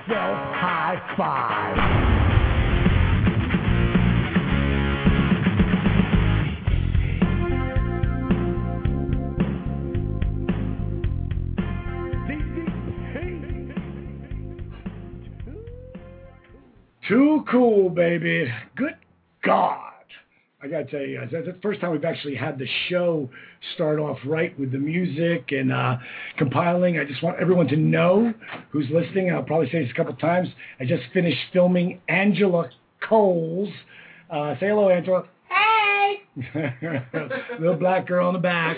high five. Too cool, baby. Good God. I got to tell you guys, that's the first time we've actually had the show start off right with the music and compiling. I just want everyone to know who's listening, and I'll probably say this a couple times, I just finished filming Angela Coles. Say hello, Angela. Hey! Little black girl in the back.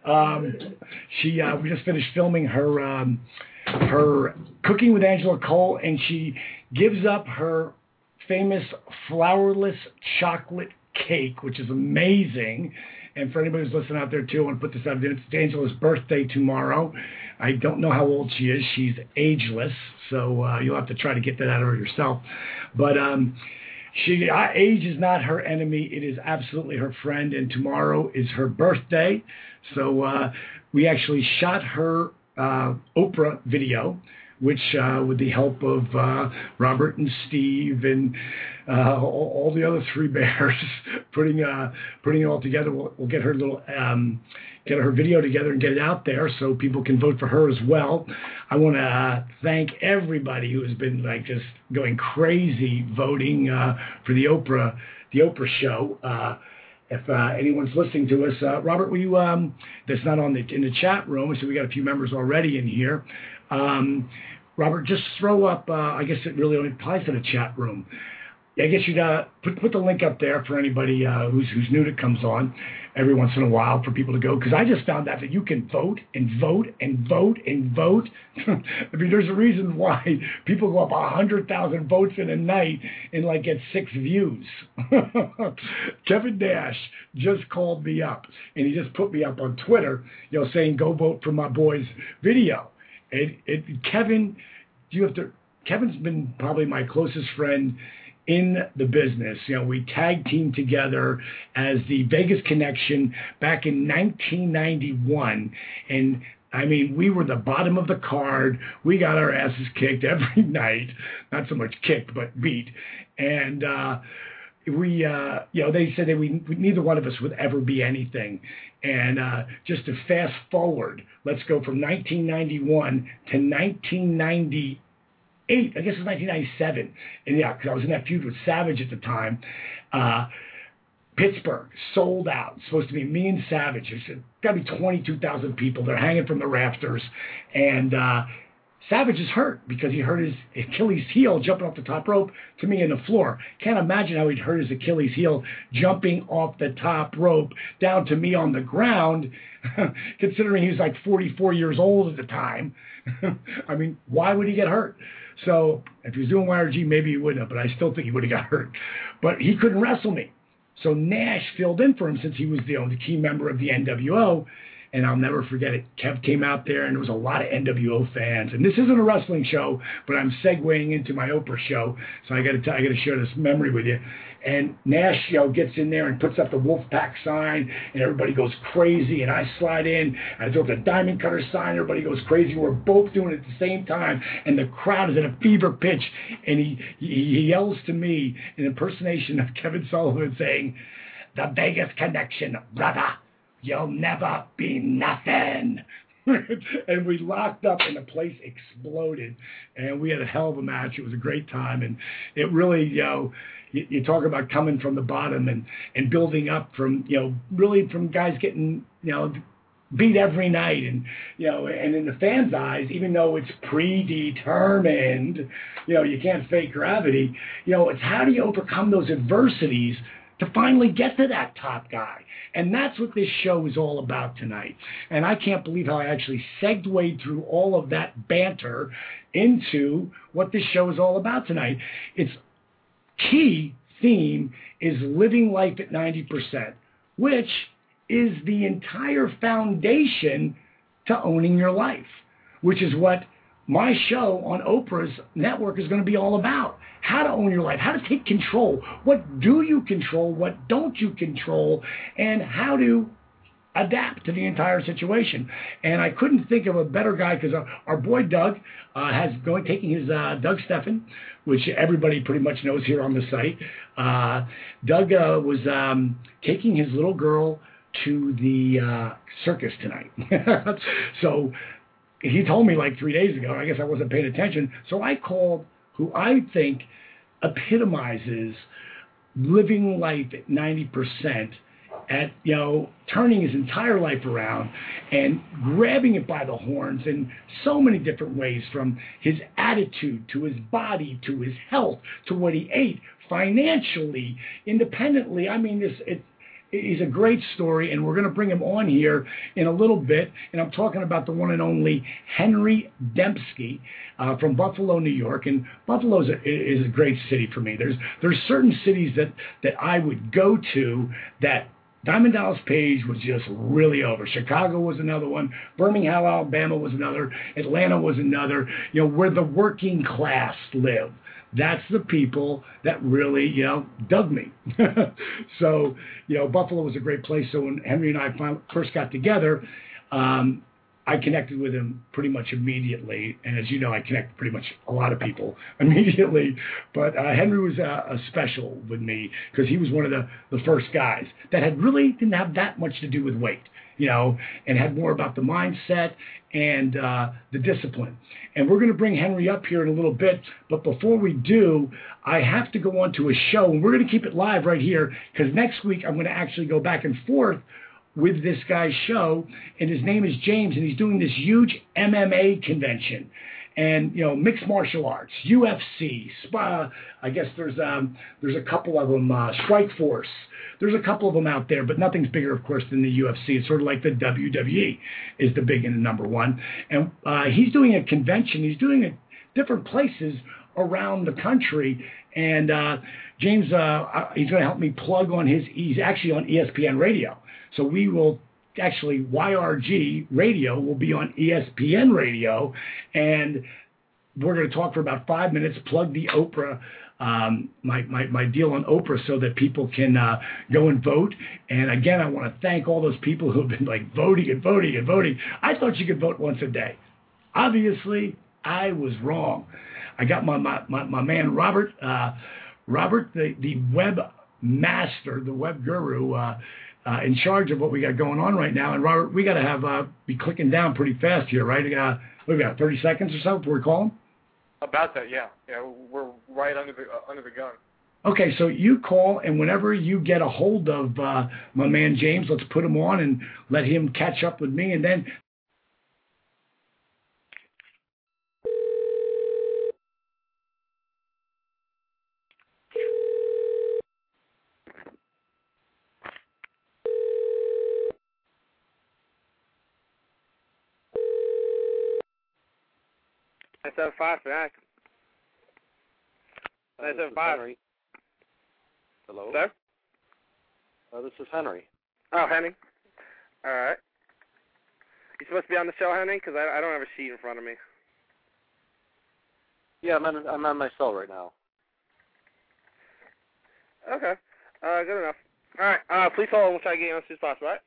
We just finished filming her Cooking with Angela Cole, and she gives up her famous flourless chocolate cake, which is amazing. And for anybody who's listening out there too, I want to put this out there. It's Angela's birthday tomorrow. I don't know how old she is. She's ageless, so you'll have to try to get that out of her yourself. But age is not her enemy. It is absolutely her friend, and tomorrow is her birthday. So we actually shot her Oprah video, which with the help of Robert and Steve and all the other three bears, putting it all together, we'll get her get her video together and get it out there so people can vote for her as well. I want to thank everybody who has been like just going crazy voting for the Oprah show. If anyone's listening to us, Robert, will you? That's not in the chat room. So we got a few members already in here. Robert, just throw up. I guess it really only applies to the chat room. I guess you'd put the link up there for anybody who's new that comes on every once in a while for people to go, because I just found out that you can vote and vote and vote and vote. I mean, there's a reason why people go up 100,000 votes in a night and like get 6 views. Kevin Nash just called me up, and he just put me up on Twitter, saying go vote for my boy's video. Kevin, Kevin's been probably my closest friend in the business. We tag teamed together as the Vegas Connection back in 1991, and I mean, we were the bottom of the card. We got our asses kicked every night, not so much kicked, but beat. And they said that neither one of us would ever be anything. And just to fast forward, let's go from 1991 to 1998. I guess it was 1997. And yeah, because I was in that feud with Savage at the time. Pittsburgh, sold out. It's supposed to be me and Savage. It's got to be 22,000 people. They're hanging from the rafters. And Savage is hurt because he hurt his Achilles heel jumping off the top rope to me on the floor. Can't imagine how he'd hurt his Achilles heel jumping off the top rope down to me on the ground, considering he was like 44 years old at the time. I mean, why would he get hurt? So if he was doing YRG, maybe he wouldn't have, but I still think he would have got hurt. But he couldn't wrestle me. So Nash filled in for him since he was the key member of the NWO. And I'll never forget it. Kev came out there, and there was a lot of NWO fans. And this isn't a wrestling show, but I'm segueing into my Oprah show, so I got to share this memory with you. And Nash, gets in there and puts up the Wolfpack sign, and everybody goes crazy. And I slide in, I throw up the Diamond Cutter sign. Everybody goes crazy. We're both doing it at the same time, and the crowd is at a fever pitch. And he yells to me in impersonation of Kevin Sullivan, saying, "The Vegas Connection, brother. You'll never be nothing." And we locked up, and the place exploded. And we had a hell of a match. It was a great time. And it really, you talk about coming from the bottom and building up from, really from guys getting, beat every night. And, and in the fans' eyes, even though it's predetermined, you can't fake gravity, it's how do you overcome those adversities to finally get to that top guy. And that's what this show is all about tonight. And I can't believe how I actually segued through all of that banter into what this show is all about tonight. Its key theme is living life at 90%, which is the entire foundation to owning your life, which is what my show on Oprah's network is going to be all about. How to own your life, how to take control. What do you control? What don't you control? And how to adapt to the entire situation. And I couldn't think of a better guy because our boy Doug taking his Doug Steffen, which everybody pretty much knows here on the site. Doug was taking his little girl to the circus tonight. So he told me like 3 days ago, I guess I wasn't paying attention. So I called who I think epitomizes living life at 90%, at, turning his entire life around and grabbing it by the horns in so many different ways, from his attitude to his body to his health to what he ate, financially, independently. I mean, he's a great story, and we're going to bring him on here in a little bit. And I'm talking about the one and only Henry Dembski from Buffalo, New York. And Buffalo is a great city for me. There's certain cities that I would go to that Diamond Dallas Page was just really over. Chicago was another one. Birmingham, Alabama was another. Atlanta was another. Where the working class live. That's the people that really, dug me. So, Buffalo was a great place. So when Henry and I first got together, I connected with him pretty much immediately. And as you know, I connect pretty much a lot of people immediately. But Henry was special with me because he was one of the first guys that didn't have that much to do with weight, and had more about the mindset and the discipline. And we're going to bring Henry up here in a little bit. But before we do, I have to go on to a show. And we're going to keep it live right here because next week I'm going to actually go back and forth with this guy's show, and his name is James, and he's doing this huge MMA convention, and mixed martial arts, UFC, spa. I guess there's a couple of them, Strikeforce. There's a couple of them out there, but nothing's bigger, of course, than the UFC. It's sort of like the WWE is the big and the number one. And he's doing a convention. He's doing it different places around the country, and James, he's going to help me plug on he's actually on ESPN Radio. So we will actually, YRG Radio will be on ESPN Radio, and we're going to talk for about 5 minutes, plug the Oprah, my deal on Oprah, so that people can go and vote. And again, I want to thank all those people who have been like voting and voting and voting. I thought you could vote once a day. Obviously, I was wrong. I got my man Robert, the web master, the web guru, in charge of what we got going on right now. And Robert, we got to be clicking down pretty fast here, right? We got 30 seconds or so before we call him? About that, yeah. Yeah, we're right under the gun. Okay, so you call, and whenever you get a hold of my man James, let's put him on and let him catch up with me, and then... Let's have 5 for that. Let's have 5. Henry. Hello? Sir? This is Henry. Oh, Henry. All right. You supposed to be on the show, Henry? Because I don't have a sheet in front of me. Yeah, I'm on my cell right now. Okay. Good enough. All right. Please hold on. We'll try to get you on as soon as possible, all right?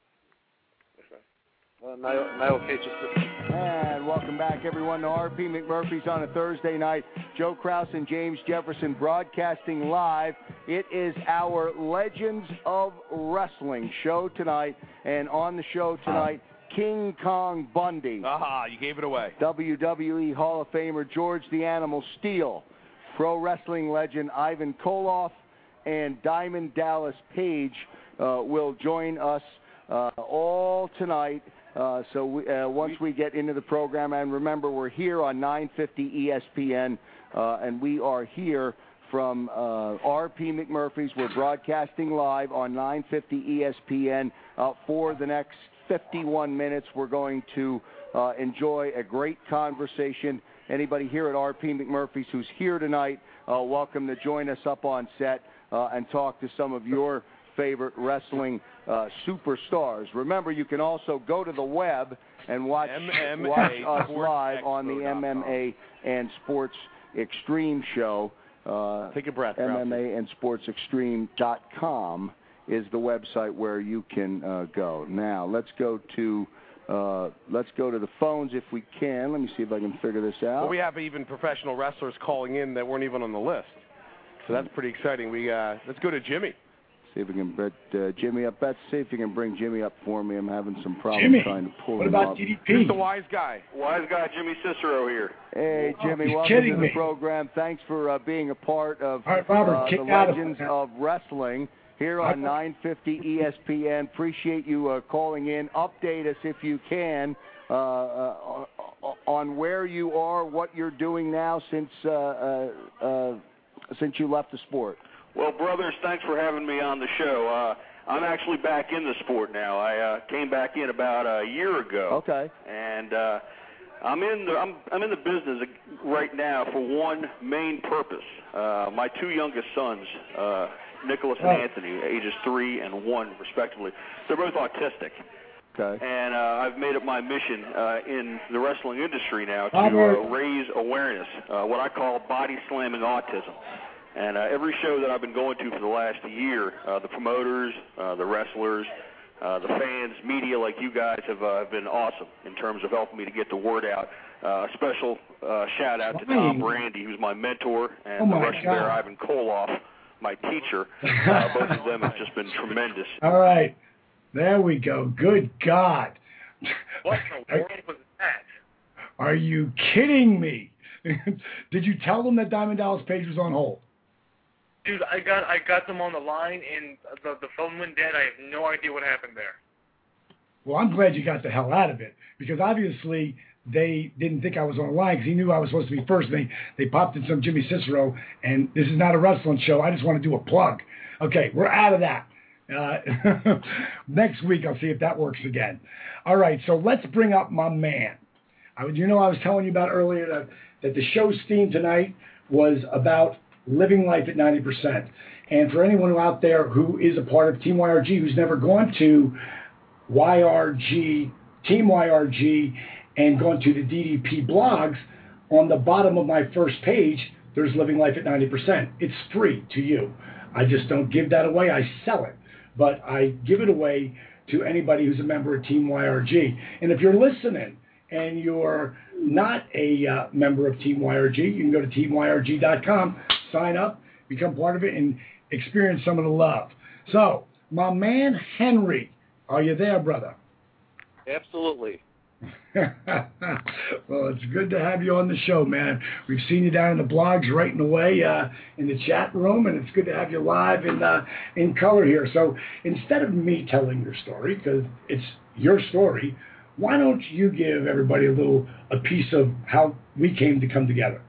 Okay, just a... And welcome back, everyone, to R.P. McMurphy's on a Thursday night. Joe Kraus and James Jefferson broadcasting live. It is our Legends of Wrestling show tonight. And on the show tonight, King Kong Bundy. Aha, you gave it away. WWE Hall of Famer George the Animal Steele. Pro wrestling legend Ivan Koloff and Diamond Dallas Page will join us all tonight. Once we get into the program, and remember, we're here on 950 ESPN, and we are here from R.P. McMurphy's. We're broadcasting live on 950 ESPN for the next 51 minutes. We're going to enjoy a great conversation. Anybody here at R.P. McMurphy's who's here tonight, welcome to join us up on set and talk to some of your favorite wrestling superstars. Remember, you can also go to the web and watch us live on the MMA and Sports Extreme show. Take a breath. MMA and Sports Extreme.com is the website where you can go. Now let's go to the phones if we can. Let me see if I can figure this out. Well, we have even professional wrestlers calling in that weren't even on the list, so that's pretty exciting. Let's go to Jimmy. See if we can get Jimmy up. Let's see if you can bring Jimmy up for me. I'm having some problems Jimmy, trying to pull what him about up. DDP? Who's the wise guy? Wise guy Jimmy Cicero here. Hey, Jimmy, he's welcome kidding to the me. program. Thanks for being a part of All right, Robert, the kick out Legends of Wrestling here on 950 ESPN. Appreciate you calling in. Update us if you can on where you are, what you're doing now since you left the sport. Well, brothers, thanks for having me on the show. I'm actually back in the sport now. I came back in about a year ago. Okay. And I'm in the business right now for one main purpose. My two youngest sons, Nicholas and Anthony, ages 3 and 1 respectively, they're both autistic. Okay. And I've made it my mission in the wrestling industry now to raise awareness, what I call body slamming autism. And every show that I've been going to for the last year, the promoters, the wrestlers, the fans, media like you guys have been awesome in terms of helping me to get the word out. A special shout out to Tom Brandy, who's my mentor, and the Russian Bear Ivan Koloff, my teacher. Both of them have just been tremendous. All right. There we go. Good God. What the world was that? Are you kidding me? Did you tell them that Diamond Dallas Page was on hold? Dude, I got them on the line, and the phone went dead. I have no idea what happened there. Well, I'm glad you got the hell out of it, because obviously they didn't think I was on the line, because he knew I was supposed to be first. They popped in some Jimmy Cicero, and this is not a wrestling show. I just want to do a plug. Okay, we're out of that. Next week, I'll see if that works again. All right, so let's bring up my man. I was telling you about earlier that the show's theme tonight was about living life at 90%. And for anyone out there who is a part of Team YRG, who's never gone to YRG, Team YRG, and gone to the DDP blogs, on the bottom of my first page, there's living life at 90%. It's free to you. I just don't give that away. I sell it. But I give it away to anybody who's a member of Team YRG. And if you're listening and you're not a member of Team YRG, you can go to teamyrg.com, sign up, become part of it, and experience some of the love. So, my man Henry, are you there, brother? Absolutely. Well, it's good to have you on the show, man. We've seen you down in the blogs writing away in the chat room, and it's good to have you live in color here. So instead of me telling your story, because it's your story, why don't you give everybody a piece of how we came to come together?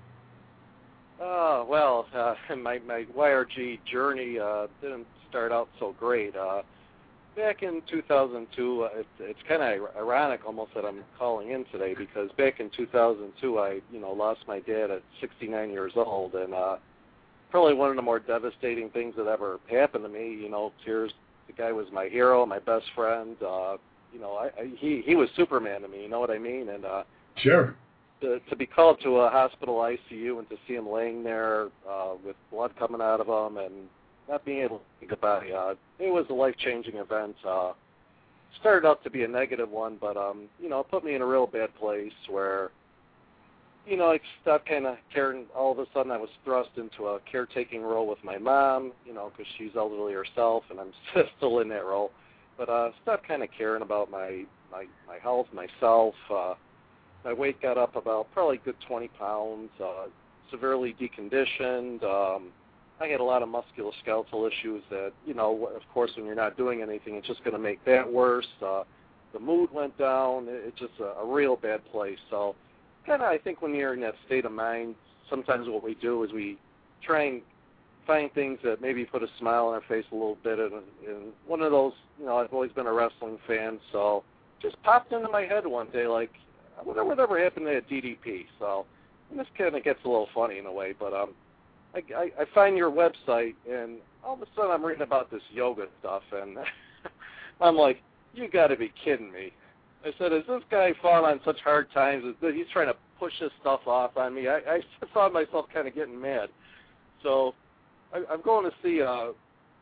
Well, my YRG journey didn't start out so great. Back in 2002, it's kind of ironic almost that I'm calling in today, because back in 2002, I lost my dad at 69 years old, and probably one of the more devastating things that ever happened to me. The guy was my hero, my best friend. He was Superman to me. You know what I mean? And sure. To be called to a hospital ICU and to see him laying there with blood coming out of him and not being able to say goodbye, it was a life-changing event. Started out to be a negative one, but it put me in a real bad place where, I stopped kind of caring. All of a sudden, I was thrust into a caretaking role with my mom, because she's elderly herself, and I'm still in that role. But stopped kind of caring about my health, myself. My weight got up about probably a good 20 pounds, severely deconditioned. I had a lot of musculoskeletal issues that, of course, when you're not doing anything, it's just going to make that worse. The mood went down. It's just a real bad place. So kind of, I think when you're in that state of mind, sometimes what we do is we try and find things that maybe put a smile on our face a little bit. And one of those, I've always been a wrestling fan, so just popped into my head one day, like, I wonder whatever happened to that DDP. So this kind of gets a little funny in a way, but I find your website, and all of a sudden I'm reading about this yoga stuff, and I'm like, you got to be kidding me. I said, is this guy falling on such hard times? He's trying to push this stuff off on me. I found myself kind of getting mad. So I'm going to see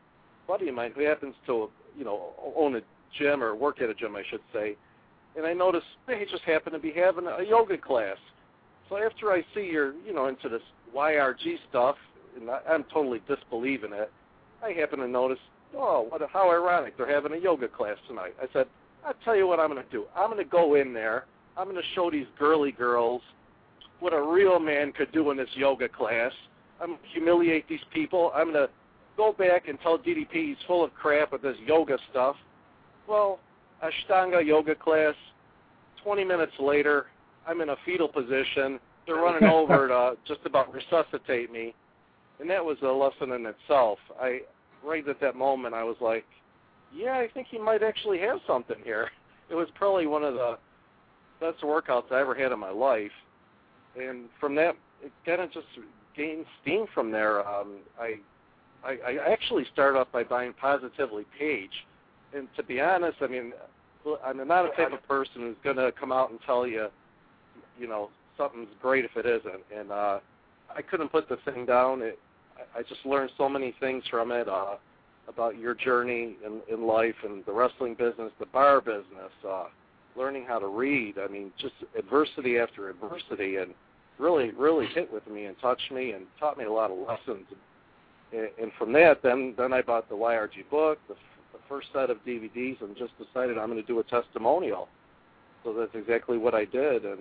buddy of mine who happens to, own a gym or work at a gym, I should say, and I noticed they just happened to be having a yoga class. So after I see you're, into this YRG stuff, and I'm totally disbelieving it, I happen to notice, how ironic, they're having a yoga class tonight. I said, I'll tell you what I'm going to do. I'm going to go in there. I'm going to show these girly girls what a real man could do in this yoga class. I'm going to humiliate these people. I'm going to go back and tell DDP he's full of crap with this yoga stuff. Well, Ashtanga yoga class, 20 minutes later, I'm in a fetal position. They're running over to just about resuscitate me. And that was a lesson in itself. Right at that moment, I was like, yeah, I think he might actually have something here. It was probably one of the best workouts I ever had in my life. And from that, it kind of just gained steam from there. I actually started off by buying Positively Page. And to be honest, I mean, I'm not a type of person who's going to come out and tell you, something's great if it isn't. And I couldn't put the thing down. I just learned so many things from it about your journey in life and the wrestling business, the bar business, learning how to read. I mean, just adversity after adversity, and really, really hit with me and touched me and taught me a lot of lessons. And from that, then I bought the YRG book, the first set of DVDs, and just decided I'm going to do a testimonial. So that's exactly what I did. And,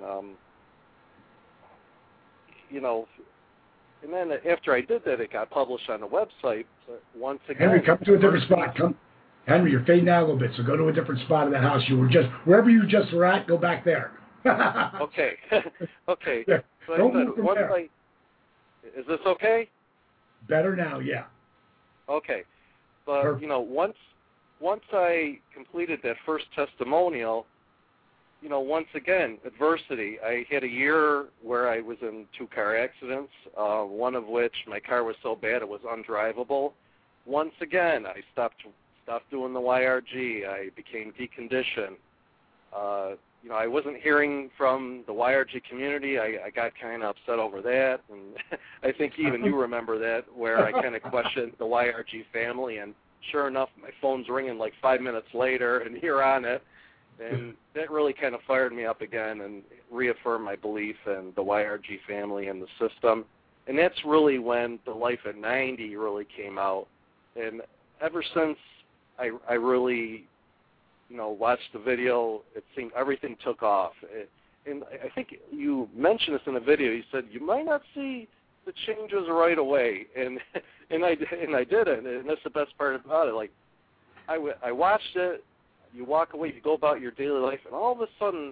and then after I did that, it got published on the website. But once again, Henry, come to a different spot. Henry, you're fading out a little bit, so go to a different spot of that house. You were just, wherever you just were at, go back there. Okay. Okay. Yeah. So Don't move from there. Is this okay? Better now, yeah. Okay. But, Perfect. Once I completed that first testimonial, once again, adversity. I had a year where I was in 2 car accidents, one of which my car was so bad it was undrivable. Once again, I stopped doing the YRG. I became deconditioned. I wasn't hearing from the YRG community. I got kind of upset over that, and I think even you remember that, where I kind of questioned the YRG family, and sure enough, my phone's ringing like 5 minutes later, and you're on it. And that really kind of fired me up again and reaffirmed my belief in the YRG family and the system. And that's really when The Life at 90 really came out. And ever since I really, watched the video, it seemed everything took off. And I think you mentioned this in the video. You said you might not see the changes right away. And I didn't. And that's the best part about it. Like, I watched it. You walk away, you go about your daily life, and all of a sudden,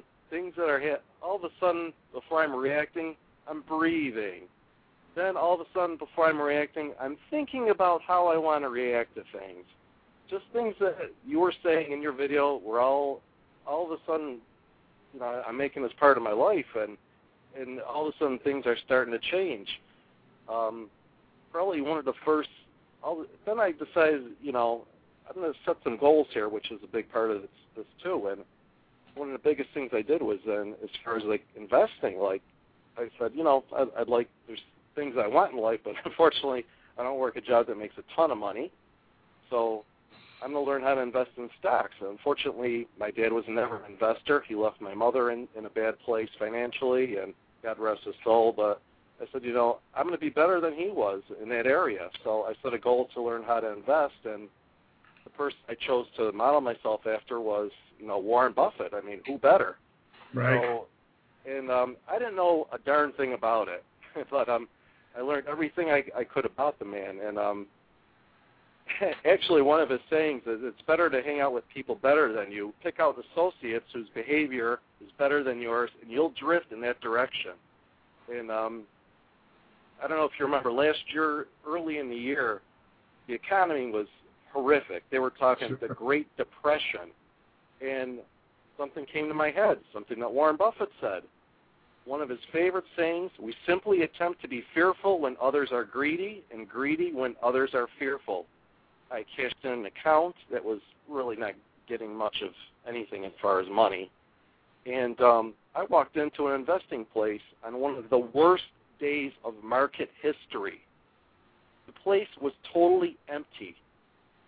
before I'm reacting, I'm breathing. Then all of a sudden, before I'm reacting, I'm thinking about how I want to react to things. Just things that you were saying in your video were all of a sudden, I'm making this part of my life, and all of a sudden things are starting to change. Probably one of the first, then I decided, I'm going to set some goals here, which is a big part of this too. And one of the biggest things I did was then, as far as like investing, like I said, I'd like, there's things I want in life, but unfortunately I don't work a job that makes a ton of money. So I'm going to learn how to invest in stocks. Unfortunately, my dad was never an investor. He left my mother in a bad place financially, and God rest his soul. But I said, I'm going to be better than he was in that area. So I set a goal to learn how to invest, and the person I chose to model myself after was, Warren Buffett. I mean, who better? Right. So, and I didn't know a darn thing about it, but I learned everything I could about the man. And actually, one of his sayings is, it's better to hang out with people better than you. Pick out associates whose behavior is better than yours, and you'll drift in that direction. And I don't know if you remember, last year, early in the year, the economy was horrific. They were talking the Great Depression, and something came to my head, something that Warren Buffett said. One of his favorite sayings, we simply attempt to be fearful when others are greedy, and greedy when others are fearful. I cashed in an account that was really not getting much of anything as far as money, and I walked into an investing place on one of the worst days of market history. The place was totally empty.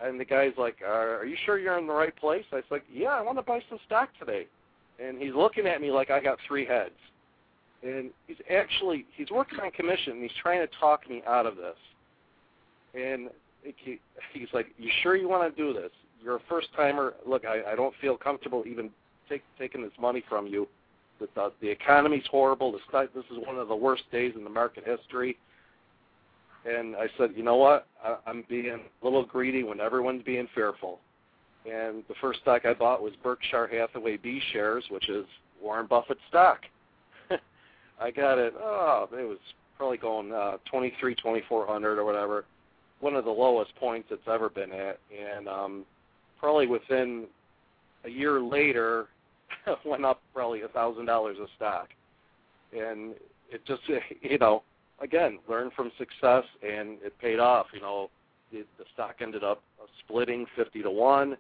And the guy's like, are you sure you're in the right place? I was like, yeah, I want to buy some stock today. And he's looking at me like I got three heads. And he's working on commission, and he's trying to talk me out of this. And he's like, you sure you want to do this? You're a first-timer. Look, I don't feel comfortable even taking this money from you. The economy's horrible. This is one of the worst days in the market history. And I said, you know what? I'm being a little greedy when everyone's being fearful. And the first stock I bought was Berkshire Hathaway B shares, which is Warren Buffett stock. I got it. It was probably going 2,400 or whatever. One of the lowest points it's ever been at. And probably within a year later, went up probably $1,000 a stock. And it just, again, learn from success, and it paid off. The stock ended up splitting 50-1,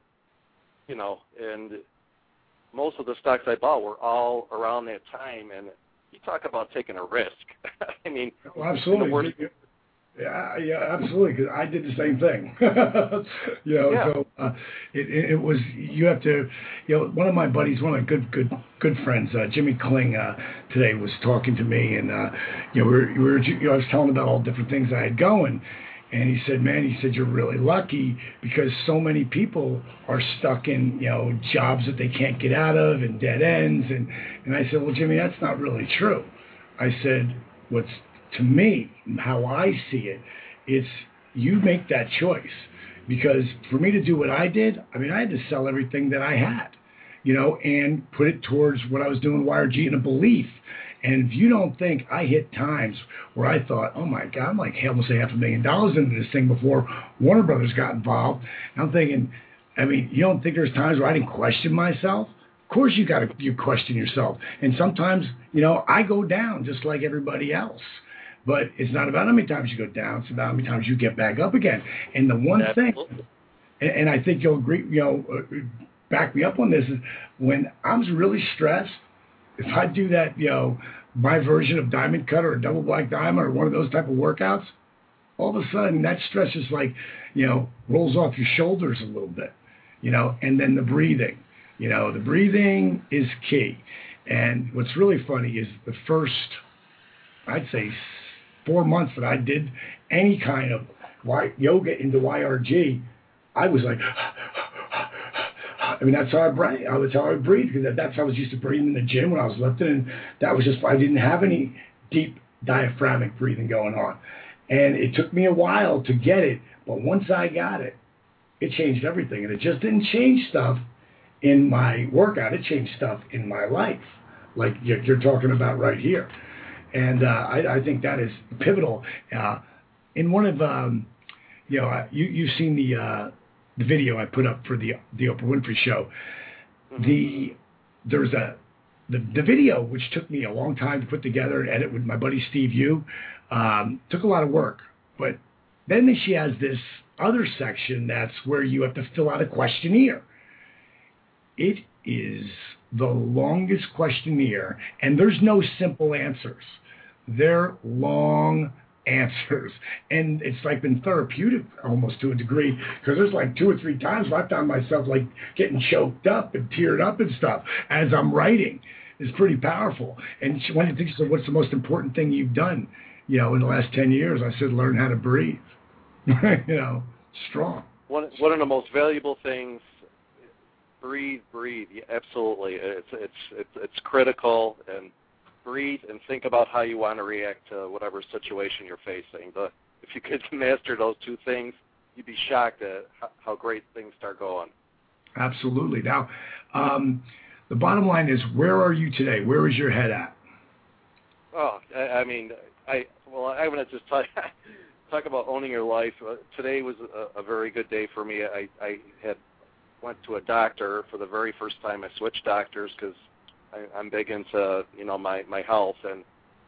and most of the stocks I bought were all around that time. And you talk about taking a risk. I mean, well, absolutely. Yeah, absolutely. Because I did the same thing. So it was. You have to. One of my buddies, one of my good friends, Jimmy Kling, today was talking to me, and we were. I was telling him about all the different things I had going, and he said, "Man, you're really lucky because so many people are stuck in jobs that they can't get out of and dead ends." And I said, "Well, Jimmy, that's not really true." I said, to me, how I see it, it's you make that choice. Because for me to do what I did, I had to sell everything that I had, and put it towards what I was doing YRG in a belief. And if you don't think I hit times where I thought, oh my God, I'm like almost $500,000 into this thing before Warner Brothers got involved. And I'm thinking, you don't think there's times where I didn't question myself? Of course you question yourself. And sometimes, I go down just like everybody else. But it's not about how many times you go down. It's about how many times you get back up again. And the one thing, and I think you'll agree, back me up on this, is when I'm really stressed, if I do that, my version of Diamond Cut or a double black diamond or one of those type of workouts, all of a sudden that stress is like, rolls off your shoulders a little bit, and then the breathing. The breathing is key. And what's really funny is the first, I'd say, 4 months that I did any kind of yoga into YRG, I was like, that's how I breathe. That's how I breathe, because that's how I was used to breathing in the gym when I was lifting, and that was just, I didn't have any deep diaphragmatic breathing going on. And it took me a while to get it, but once I got it, it changed everything. And it just didn't change stuff in my workout, it changed stuff in my life, like you're talking about right here. And I think that is pivotal. In one of, you've seen the video I put up for the Oprah Winfrey Show. There's the video, which took me a long time to put together and edit with my buddy Steve Yu, took a lot of work. But then she has this other section that's where you have to fill out a questionnaire. It is the longest questionnaire, and there's no simple answers. They're long answers, and it's like been therapeutic almost to a degree, because there's like 2 or 3 times where I found myself like getting choked up and teared up and stuff as I'm writing. It's pretty powerful. And when you think, so what's the most important thing you've done, in the last 10 years? I said, learn how to breathe. Strong. One of the most valuable things. Breathe. Yeah, absolutely. It's critical. And breathe and think about how you want to react to whatever situation you're facing. If you could master those 2 things, you'd be shocked at how great things start going. Absolutely. Now, the bottom line is, where are you today? Where is your head at? Oh, I'm going to just talk about owning your life. Today was a very good day for me. I went to a doctor for the very first time. I switched doctors because I'm big into, my health. And,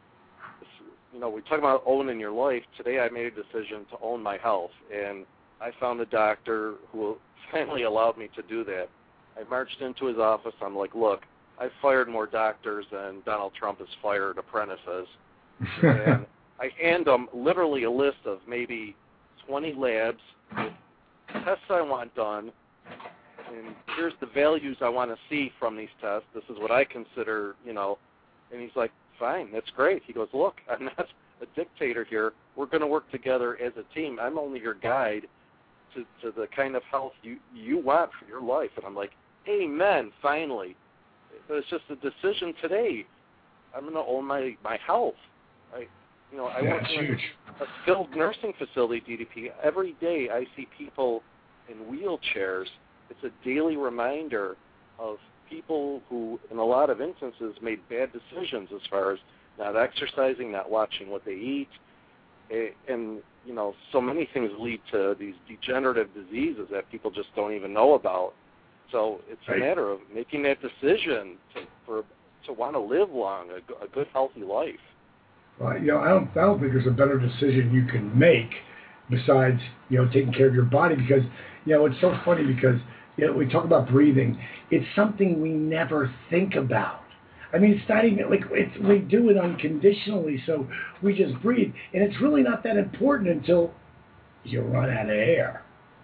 we talk about owning your life. Today I made a decision to own my health. And I found a doctor who finally allowed me to do that. I marched into his office. I'm like, look, I've fired more doctors than Donald Trump has fired apprentices. And I hand him literally a list of maybe 20 labs with tests I want done, and here's the values I want to see from these tests. This is what I consider, you know. And he's like, fine, that's great. He goes, look, I'm not a dictator here. We're going to work together as a team. I'm only your guide to the kind of health you want for your life. And I'm like, amen, finally. But it's just a decision today. I'm going to own my health. I work in a skilled nursing facility, DDP. Every day I see people in wheelchairs. It's a daily reminder of people who, in a lot of instances, made bad decisions as far as not exercising, not watching what they eat, and, you know, so many things lead to these degenerative diseases that people just don't even know about. So it's a matter of making that decision to want to live long, a good, healthy life. Well, you know, I don't think there's a better decision you can make besides, you know, taking care of your body, because, you know, it's so funny because, you know, we talk about breathing. It's something we never think about. I mean, it's not even like we do it unconditionally, so we just breathe, and it's really not that important until you run out of air,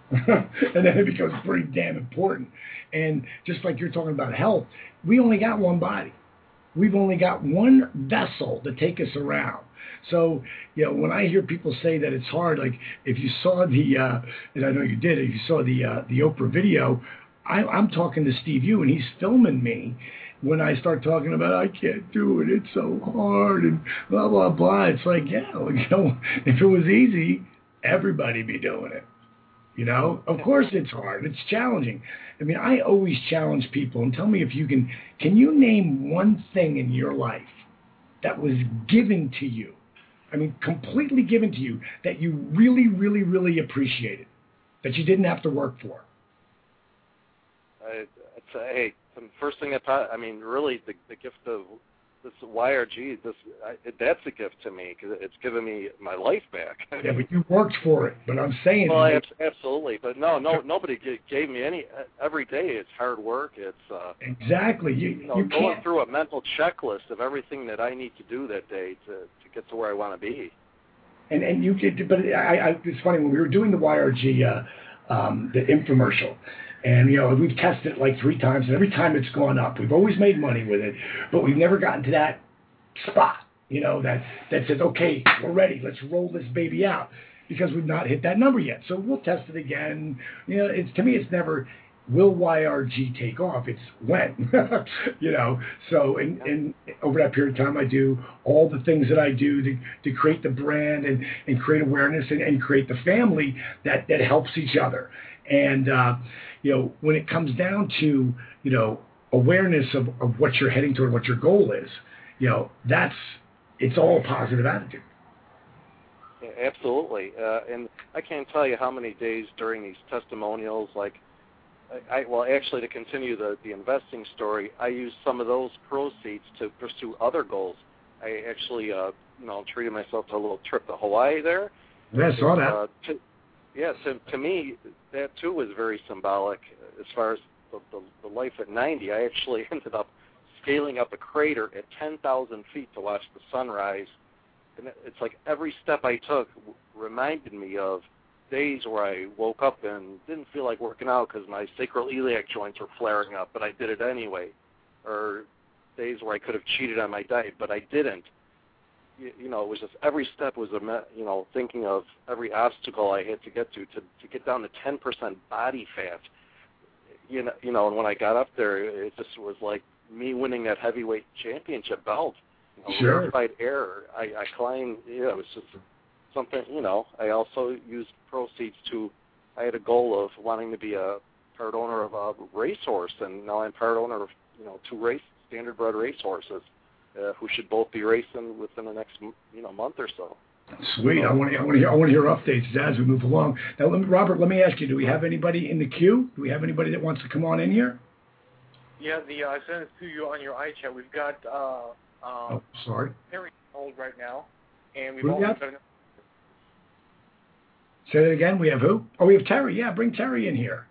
and then it becomes pretty damn important. And just like you're talking about health, we only got one body. We've only got one vessel to take us around. So, you know, when I hear people say that it's hard, like if you saw and I know you did, if you saw the Oprah video, I'm talking to Steve Yu, and he's filming me when I start talking about, I can't do it, it's so hard, and blah, blah, blah. It's like, yeah, you know, if it was easy, everybody'd be doing it. You know, of course it's hard. It's challenging. I mean, I always challenge people and tell me if you can you name one thing in your life that was given to you? I mean, completely given to you that you really, really, really appreciated, that you didn't have to work for. Hey, the first thing really the gift of this YRG, that's a gift to me because it's given me my life back. Yeah, but you worked for it. But I'm saying, well, absolutely. But nobody gave me any. Every day it's hard work. It's exactly you going through a mental checklist of everything that I need to do that day to get to where I want to be. And you did, but it's funny when we were doing the YRG, the infomercial. And, you know, we've tested it like 3 times, and every time it's gone up. We've always made money with it, but we've never gotten to that spot, you know, that says, okay, we're ready, let's roll this baby out, because we've not hit that number yet. So we'll test it again. You know, to me, it's never, will YRG take off? It's when, you know. So in over that period of time, I do all the things that I do to create the brand and create awareness and create the family that helps each other. And, you know, when it comes down to, you know, awareness of what you're heading toward, what your goal is, you know, it's all a positive attitude. Yeah, absolutely. And I can't tell you how many days during these testimonials, like, actually to continue the investing story, I use some of those proceeds to pursue other goals. I actually, treated myself to a little trip to Hawaii there. Yeah, I saw that. To me, that too was very symbolic as far as the life at 90. I actually ended up scaling up a crater at 10,000 feet to watch the sunrise. And it's like every step I took reminded me of days where I woke up and didn't feel like working out because my sacroiliac joints were flaring up, but I did it anyway. Or days where I could have cheated on my diet, but I didn't. You know, it was just every step was, thinking of every obstacle I had to get to get down to 10% body fat. You know, and when I got up there, it just was like me winning that heavyweight championship belt. Sure. Rarefied air. I climbed. Yeah, it was just something. You know, I also used proceeds I had a goal of wanting to be a part owner of a racehorse, and now I'm part owner of 2 standardbred racehorses. Who should both be racing within the next month or so. Sweet. I want to hear updates as we move along. Now, Robert, let me ask you: do we have anybody in the queue? Do we have anybody that wants to come on in here? Yeah, I sent it to you on your iChat. We've got sorry. Terry hold right now, and we've Who also got? got. Say that again. We have who? Oh, we have Terry. Yeah, bring Terry in here.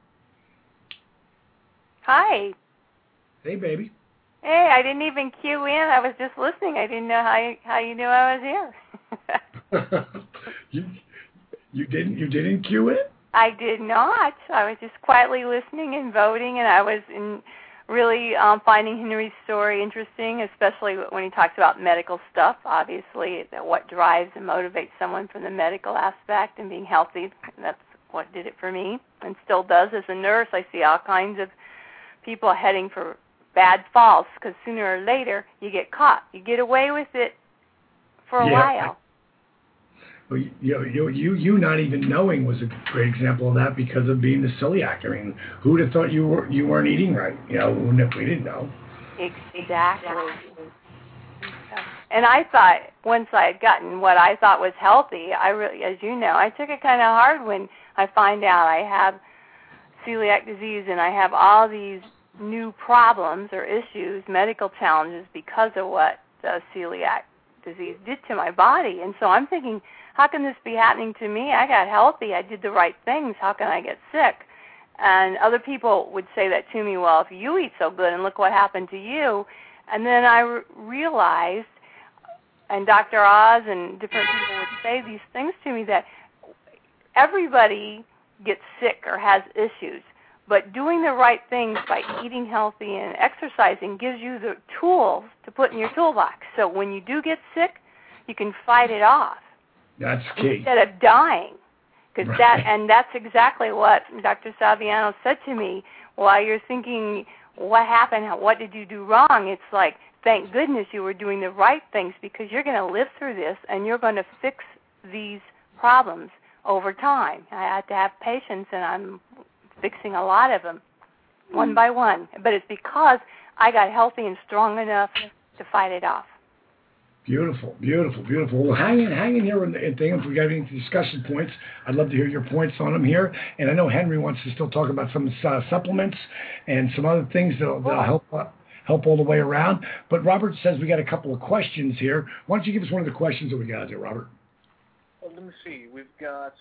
Hi. Hey, baby. Hey, I didn't even cue in. I was just listening. I didn't know how you knew I was here. You didn't cue in? I did not. I was just quietly listening and voting, and I was really finding Henry's story interesting, especially when he talks about medical stuff, obviously, that what drives and motivates someone from the medical aspect and being healthy. That's what did it for me and still does. As a nurse, I see all kinds of people heading for bad falls because sooner or later you get caught. You get away with it for a while. Well, you not even knowing was a great example of that because of being the celiac. I mean, who would have thought you weren't eating right? You know, if we didn't know. Exactly. And I thought once I had gotten what I thought was healthy, I really, as you know, I took it kind of hard when I find out I have celiac disease and I have all these new problems or issues, medical challenges because of what celiac disease did to my body. And so I'm thinking, how can this be happening to me? I got healthy. I did the right things. How can I get sick? And other people would say that to me, well, if you eat so good and look what happened to you. And then I realized, and Dr. Oz and different people would say these things to me, that everybody gets sick or has issues. But doing the right things by eating healthy and exercising gives you the tools to put in your toolbox. So when you do get sick, you can fight it off. That's key. Instead of dying. Because that's exactly what Dr. Saviano said to me while you're thinking, what happened? What did you do wrong? It's like, thank goodness you were doing the right things because you're going to live through this and you're going to fix these problems over time. I had to have patience, and I'm fixing a lot of them one by one. But it's because I got healthy and strong enough to fight it off. Beautiful, beautiful, beautiful. Well, hang in here and thing. If we got any discussion points, I'd love to hear your points on them here. And I know Henry wants to still talk about some supplements and some other things that'll help all the way around. But Robert says we got a couple of questions here. Why don't you give us one of the questions that we got there, Robert? Well, let me see. We've got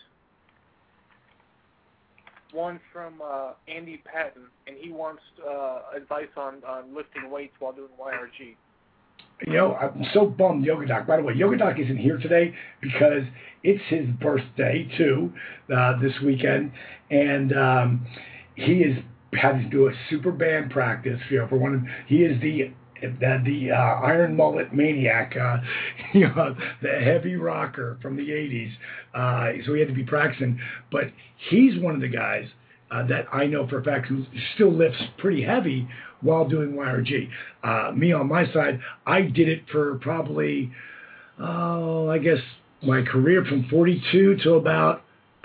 one from Andy Patton, and he wants advice on lifting weights while doing YRG. You know, I'm so bummed, Yoga Doc. By the way, Yoga Doc isn't here today because it's his birthday, too, this weekend. And he is having to do a super band practice. You know, he is the Iron Mullet Maniac, the heavy rocker from the 80s. So he had to be practicing. But he's one of the guys that I know for a fact who still lifts pretty heavy while doing YRG. Me on my side, I did it for probably, I guess, my career from 42 to about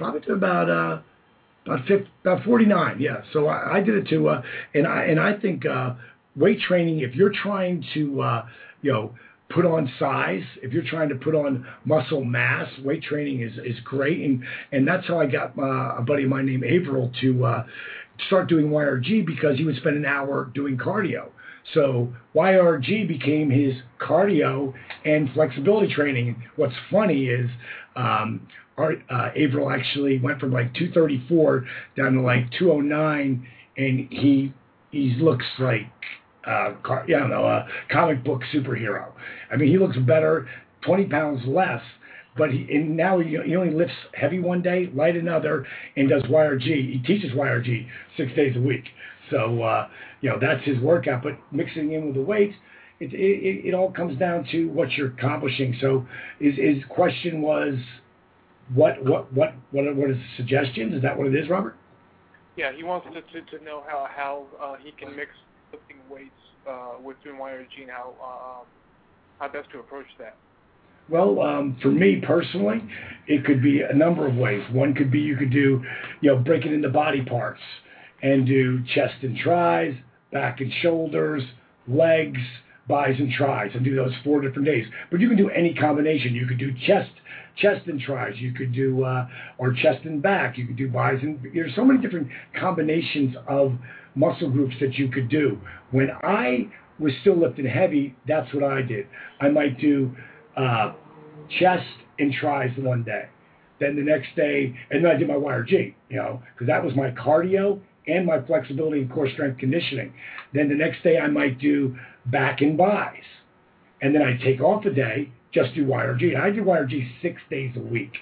49. Yeah, so I did it too. And I think weight training, if you're trying to, put on size, if you're trying to put on muscle mass, weight training is great. And that's how I got a buddy of mine named Averill to start doing YRG because he would spend an hour doing cardio. So YRG became his cardio and flexibility training. What's funny is Averill actually went from like 234 down to like 209, and he looks like a comic book superhero. I mean, he looks better, 20 pounds less. But now he only lifts heavy one day, light another, and does YRG. He teaches YRG 6 days a week. So, that's his workout. But mixing in with the weights, it all comes down to what you're accomplishing. So his question was, what are his suggestions? Is that what it is, Robert? Yeah, he wants to know how he can mix lifting weights with doing YRG and how best to approach that. Well, for me personally, it could be a number of ways. One could be you could do, break it into body parts and do chest and tries, back and shoulders, legs, bis and tries, and do those 4 different days. But you can do any combination. You could do chest and tries. You could do, or chest and back. You could do bis and, there's so many different combinations of muscle groups that you could do. When I was still lifting heavy, that's what I did. I might do chest and tries one day. Then the next day, and then I did my YRG, because that was my cardio and my flexibility and core strength conditioning. Then the next day I might do back and bis. And then I take off a day, just do YRG. And I do YRG 6 days a week.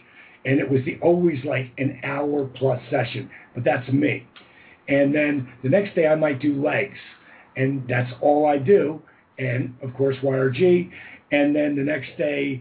and it was always like an hour plus session, but that's me. And then the next day I might do legs, and that's all I do, and of course YRG, and then the next day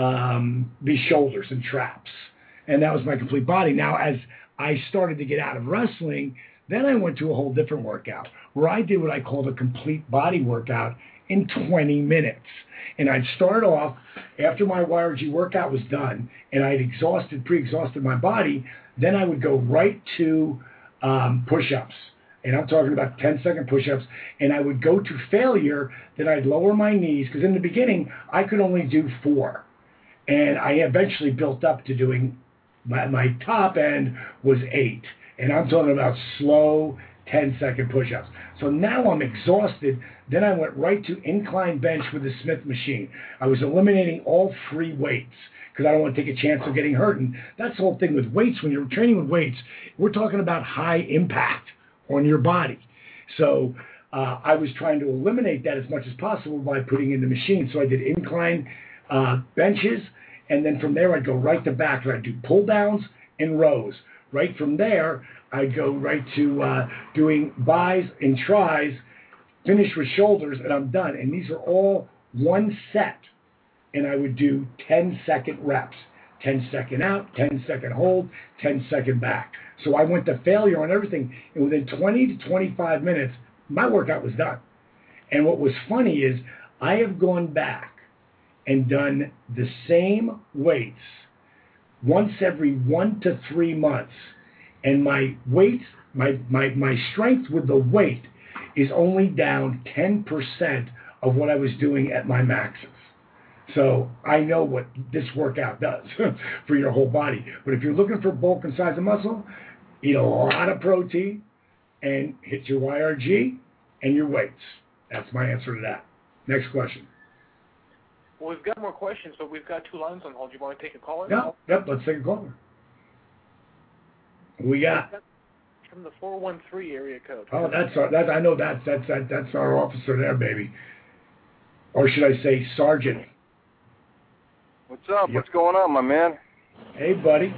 be shoulders and traps, and that was my complete body. Now as I started to get out of wrestling, then I went to a whole different workout where I did what I called a complete body workout in 20 minutes. And I'd start off, after my YRG workout was done, and I'd pre-exhausted my body, then I would go right to push-ups. And I'm talking about 10-second push-ups. And I would go to failure, then I'd lower my knees, because in the beginning, I could only do 4. And I eventually built up to doing, my top end was 8. And I'm talking about slow 10-second push-ups. So now I'm exhausted. Then I went right to incline bench with the Smith machine. I was eliminating all free weights because I don't want to take a chance of getting hurt. And that's the whole thing with weights. When you're training with weights, we're talking about high impact on your body. So I was trying to eliminate that as much as possible by putting in the machine. So I did incline benches, and then from there I'd go right to back. And I'd do pull downs and rows. Right from there, I'd go right to doing bis and tris, finish with shoulders, and I'm done. And these are all one set. And I would do 10-second reps. 10-second out, 10-second hold, 10-second back. So I went to failure on everything. And within 20 to 25 minutes, my workout was done. And what was funny is I have gone back and done the same weights once every 1 to 3 months, and my weight, my strength with the weight is only down 10% of what I was doing at my maxes. So I know what this workout does for your whole body. But if you're looking for bulk and size of muscle, eat a lot of protein and hit your YRG and your weights. That's my answer to that. Next question. Well, we've got more questions, but we've got 2 lines on hold. Do you want to take a caller? No. Yep, let's take a caller. We got from the 413 area code. Oh, I know that's our officer there, baby. Or should I say sergeant? What's up? Yep. What's going on, my man? Hey, buddy.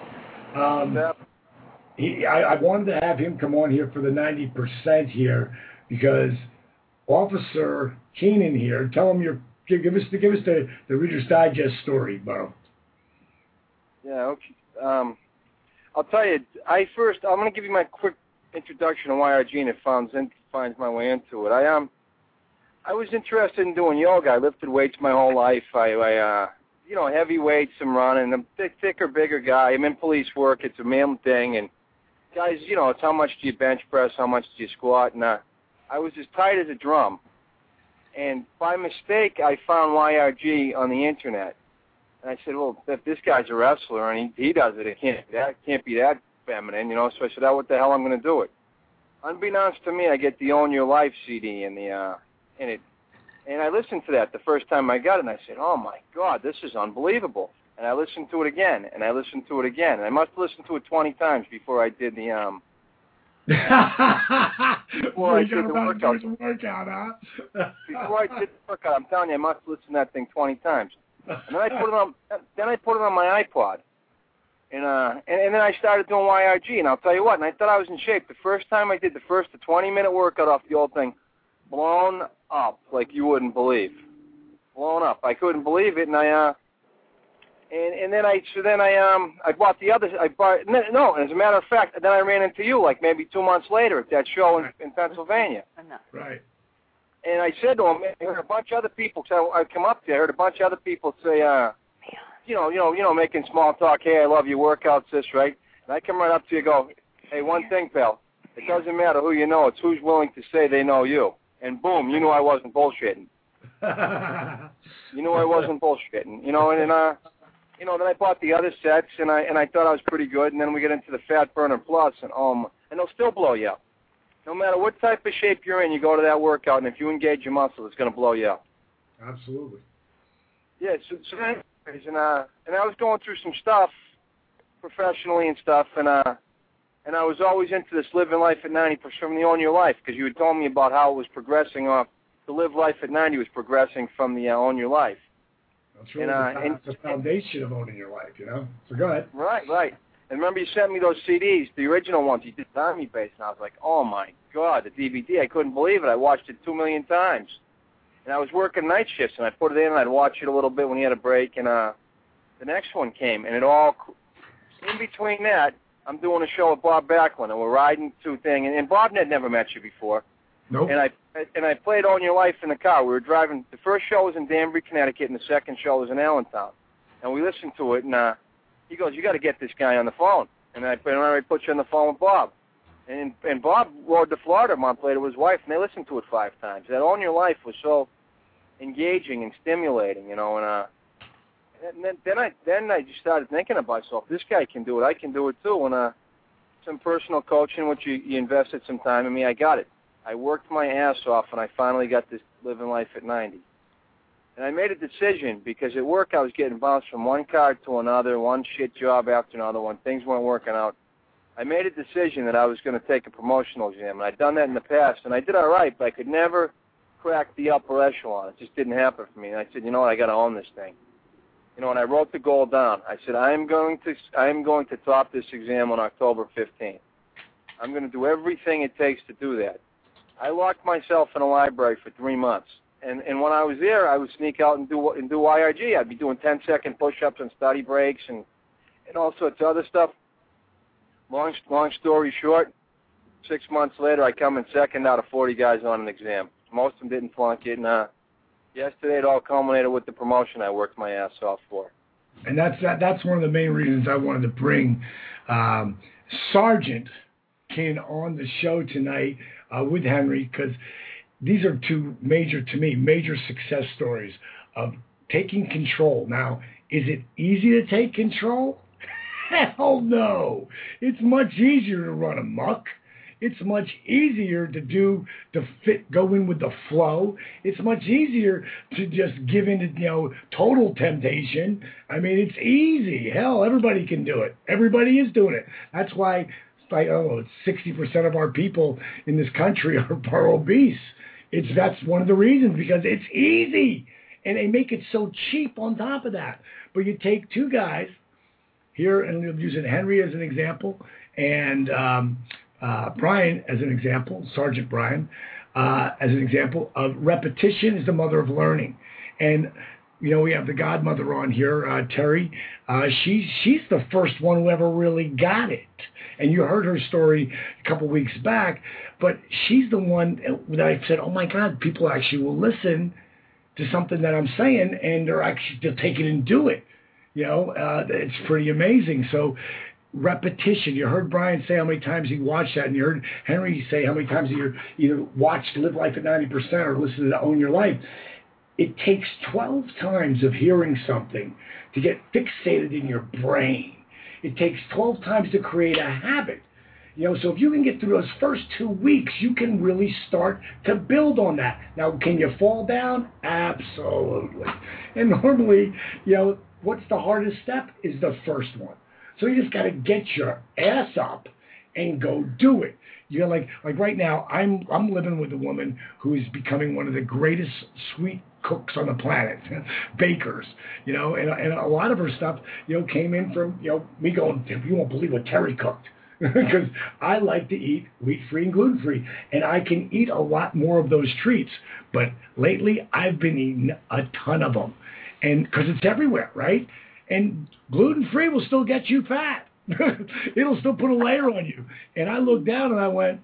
I wanted to have him come on here for the 90% here because Officer Keenan here. Tell him give us the Reader's Digest story, bro. Yeah. Okay. I'll tell you. I'm going to give you my quick introduction to YRG, and it finds my way into it. I was interested in doing yoga. I lifted weights my whole life. I heavy weights, I'm running. I'm a thicker, bigger guy. I'm in police work. It's a male thing. And guys, it's how much do you bench press, how much do you squat. And I was as tight as a drum. And by mistake, I found YRG on the internet. And I said, well, if this guy's a wrestler and he does it, it can't be that feminine, So I said, what the hell, I'm going to do it. Unbeknownst to me, I get the Own Your Life CD and I listened to that the first time I got it, and I said, oh, my God, this is unbelievable. And I listened to it again, and I listened to it again. And I must have listened to it 20 times before I did the before I did the workout. Before I did the workout, I'm telling you, I must have listened to that thing 20 times. And then I put it on my iPod. And then I started doing YRG, and I'll tell you what, and I thought I was in shape. The first time I did the 20-minute workout off the old thing, blown up like you wouldn't believe. Blown up. I couldn't believe it, and I bought the other. No, as a matter of fact, then I ran into you like maybe 2 months later at that show in Pennsylvania. Right. And I said to him, I heard a bunch of other people. So I come up there, I heard a bunch of other people say, making small talk. Hey, I love your workouts, this, right? And I come right up to you, and go, hey, one thing, pal. It doesn't matter who you know. It's who's willing to say they know you. And boom, you knew I wasn't bullshitting. You knew I wasn't bullshitting. And then I bought the other sets, and I thought I was pretty good. And then we get into the Fat Burner Plus, and they'll still blow you up. No matter what type of shape you're in, you go to that workout, and if you engage your muscle, it's going to blow you up. Absolutely. Yeah. So anyways, and I was going through some stuff professionally and stuff, and I was always into this living life at 90 from the Own Your Life, because you had told me about how it was progressing off. The Live Life at 90 was progressing from the Own Your Life. That's really the foundation of owning your life, you know? So go ahead. Right. And remember you sent me those CDs, the original ones. You did Army Base, and I was like, oh, my God, the DVD. I couldn't believe it. I watched it 2 million times. And I was working night shifts, and I put it in, and I'd watch it a little bit when he had a break, and the next one came, and it all, in between that, I'm doing a show with Bob Backlund, and we're riding to thing, and Bob had never met you before. Nope. And I played Own Your Life in the car. We were driving. The first show was in Danbury, Connecticut, and the second show was in Allentown. And we listened to it, and he goes, you got to get this guy on the phone. And I put you on the phone with Bob. And Bob rode to Florida a month later with his wife, and they listened to it 5 times. That Own Your Life was so engaging and stimulating, you know. And then I just started thinking about myself. This guy can do it. I can do it too. And some personal coaching, which you invested some time in me, I got it. I worked my ass off, and I finally got this living life at 90. And I made a decision because at work I was getting bounced from one card to another, one shit job after another one. Things weren't working out. I made a decision that I was going to take a promotional exam, and I'd done that in the past, and I did all right, but I could never crack the upper echelon. It just didn't happen for me. And I said, you know what, I got to own this thing. You know, and I wrote the goal down. I said, I am going to top this exam on October 15th. I'm going to do everything it takes to do that. I locked myself in a library for 3 months. And when I was there, I would sneak out and do YRG. I'd be doing 10-second push-ups and study breaks and all sorts of other stuff. Long story short, 6 months later, I come in second out of 40 guys on an exam. Most of them didn't flunk it. And yesterday, it all culminated with the promotion I worked my ass off for. And that's one of the main reasons I wanted to bring Sergeant Ken on the show tonight with Henry, because these are 2 major success stories of taking control. Now, is it easy to take control? Hell no. It's much easier to run amok. It's much easier to go in with the flow. It's much easier to just give in to, total temptation. I mean, it's easy. Hell, everybody can do it. Everybody is doing it. That's why, it's 60% of our people in this country are obese. That's one of the reasons, because it's easy. And they make it so cheap on top of that. But you take 2 guys here, and we'll use Henry as an example, and Brian as an example, Sergeant Brian, as an example of repetition is the mother of learning. And, we have the godmother on here, Terry. She's the first one who ever really got it. And you heard her story a couple weeks back, but she's the one that I said, oh, my God, people actually will listen to something that I'm saying, and they'll take it and do it. It's pretty amazing. So repetition. You heard Brian say how many times he watched that, and you heard Henry say how many times he either watched Live Life at 90% or listened to Own Your Life. It takes 12 times of hearing something to get fixated in your brain. It takes 12 times to create a habit. So if you can get through those first 2 weeks, you can really start to build on that. Now, can you fall down? Absolutely. And normally, what's the hardest step is the first one. So you just got to get your ass up and go do it. Like right now, I'm living with a woman who is becoming one of the greatest sweet cooks on the planet, bakers, and a lot of her stuff, came in from, me going, you won't believe what Terry cooked. Because I like to eat wheat-free and gluten-free, and I can eat a lot more of those treats. But lately, I've been eating a ton of them, and because it's everywhere, right? And gluten-free will still get you fat. It'll still put a layer on you. And I looked down and I went,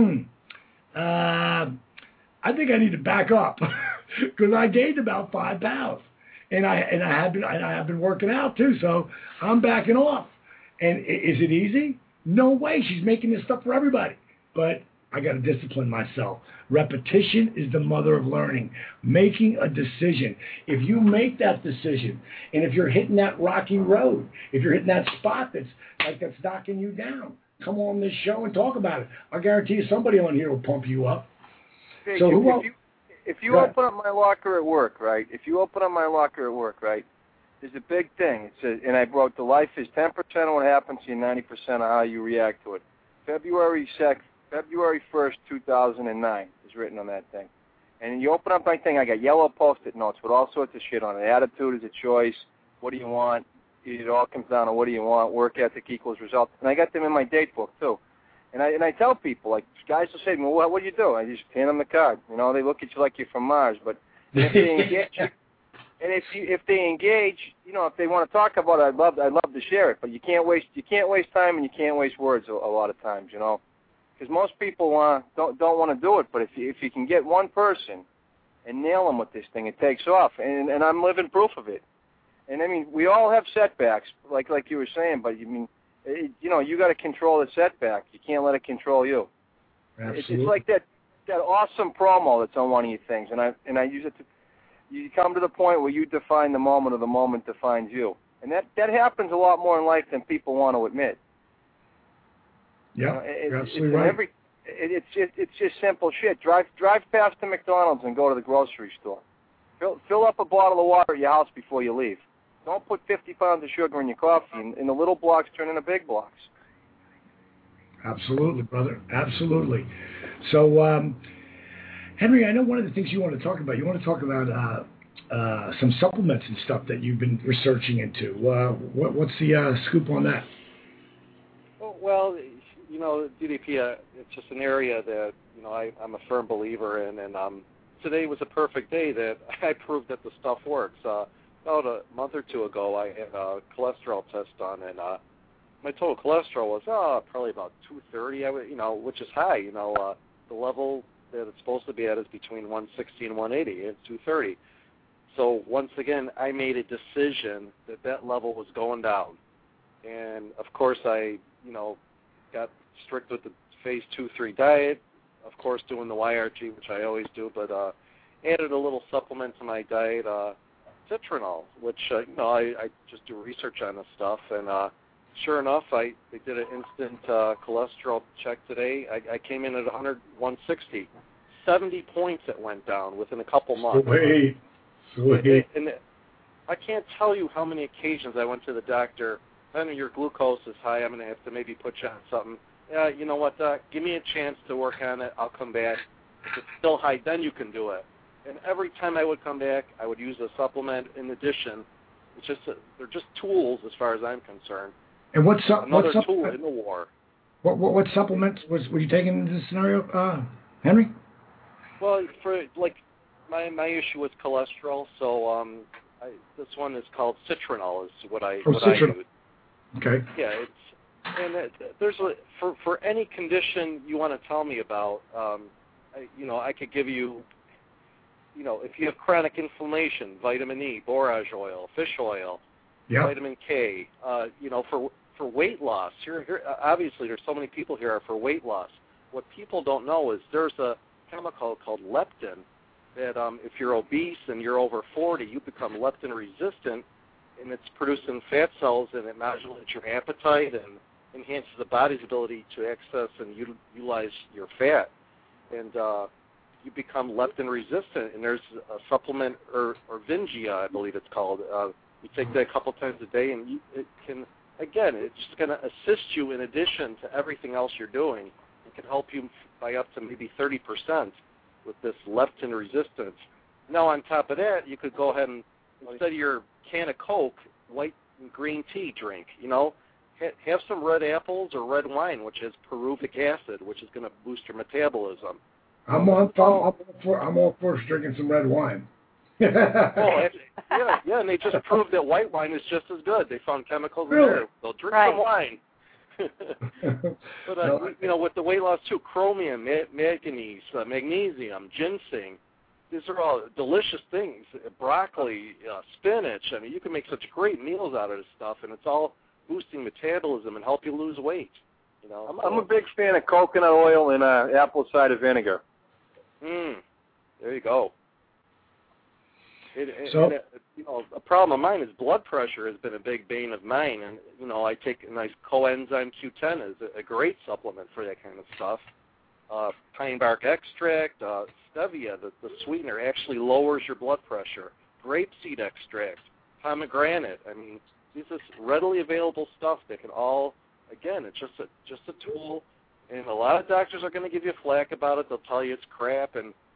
I think I need to back up because I gained about 5 pounds, and I have been working out too, so I'm backing off. And is it easy? No way. She's making this stuff for everybody. But I got to discipline myself. Repetition is the mother of learning. Making a decision. If you make that decision, and if you're hitting that rocky road, if you're hitting that spot that's knocking you down, come on this show and talk about it. I guarantee you somebody on here will pump you up. Hey, so if you open up my locker at work, right? There's a big thing. And I wrote, the life is 10% of what happens to you, 90% of how you react to it. February 1st, 2009 is written on that thing. And you open up my thing, I got yellow Post-it notes with all sorts of shit on it. Attitude is a choice. What do you want? It all comes down to what do you want. Work ethic equals results. And I got them in my date book, too. And I tell people, like, guys will say to me, well, what do you do? I just hand them the card. You know, they look at you like you're from Mars. But if they engage, and if they engage, you know, if they want to talk about it, I'd love to share it. But you can't waste time and you can't waste words a lot of times, you know. Because most people don't want to do it, but if you can get one person and nail them with this thing, it takes off. And I'm living proof of it. And I mean, we all have setbacks, like you were saying, but you mean, you know, you got to control the setback. You can't let it control you. Absolutely. It's like that awesome promo that's on one of your things, and I use it to. You come to the point where you define the moment, or the moment defines you, and that happens a lot more in life than people want to admit. Yeah, you're absolutely right. It's just simple shit. Drive past the McDonald's and go to the grocery store. Fill up a bottle of water at your house before you leave. Don't put 50 pounds of sugar in your coffee, and the little blocks turn into big blocks. Absolutely, brother. Absolutely. So, Henry, I know one of the things you want to talk about. You want to talk about some supplements and stuff that you've been researching into. What's the scoop on that? Well, you know, DDP, it's just an area that, you know, I'm a firm believer in, and today was a perfect day that I proved that the stuff works. About a month or two ago, I had a cholesterol test done, and my total cholesterol was probably about 230, you know, which is high. You know, the level that it's supposed to be at is between 160 and 180. It's 230. So once again, I made a decision that level was going down, and of course I, you know, got strict with the phase 2-3 diet. Of course, doing the YRG, which I always do, but added a little supplement to my diet, citronol, which you know, I just do research on this stuff, and sure enough, they did an instant cholesterol check today. I came in at 160, 70 points it went down within a couple months. Sweet. And I can't tell you how many occasions I went to the doctor. I know your glucose is high. I'm going to have to maybe put you on something. Yeah, you know what, Doc? Give me a chance to work on it. I'll come back. If it's still high, then you can do it. And every time I would come back, I would use a supplement in addition. It's just they're just tools as far as I'm concerned. And what tool in the war. What supplements were you taking in this scenario, Henry? Well, for like my issue was cholesterol, so this one is called citronol. Is what I use. Okay. Yeah, there's for any condition you want to tell me about. You know, I could give you. You know, if you have chronic inflammation, vitamin E, borage oil, fish oil, vitamin K. You know, for weight loss, here obviously there's so many people here are for weight loss. What people don't know is there's a chemical called leptin that if you're obese and you're over 40, you become leptin resistant, and it's produced in fat cells, and it modulates your appetite and enhances the body's ability to access and utilize your fat. And you become leptin resistant, and there's a supplement, or Vingia, I believe it's called. You take that a couple times a day, and it can, again, it's just going to assist you in addition to everything else you're doing. It can help you by up to maybe 30% with this leptin resistance. Now, on top of that, you could go ahead and, instead of your can of Coke, white and green tea drink, you know, have some red apples or red wine, which has pyruvic acid, which is going to boost your metabolism. I'm all for drinking some red wine. Yeah, and they just proved that white wine is just as good. They found chemicals in there. They'll drink some wine. But, you know, with the weight loss too, chromium, manganese, magnesium, ginseng, these are all delicious things. Broccoli, spinach. I mean, you can make such great meals out of this stuff, and it's all boosting metabolism and help you lose weight. You know, I'm a big fan of coconut oil and apple cider vinegar. There you go. You know, a problem of mine is blood pressure has been a big bane of mine, and you know, I take a nice coenzyme Q10 is a great supplement for that kind of stuff. Pine bark extract, stevia, the sweetener, actually lowers your blood pressure. Grapeseed extract, pomegranate. I mean, this is readily available stuff that can all, again, it's just a tool. And a lot of doctors are going to give you flack about it. They'll tell you it's crap, and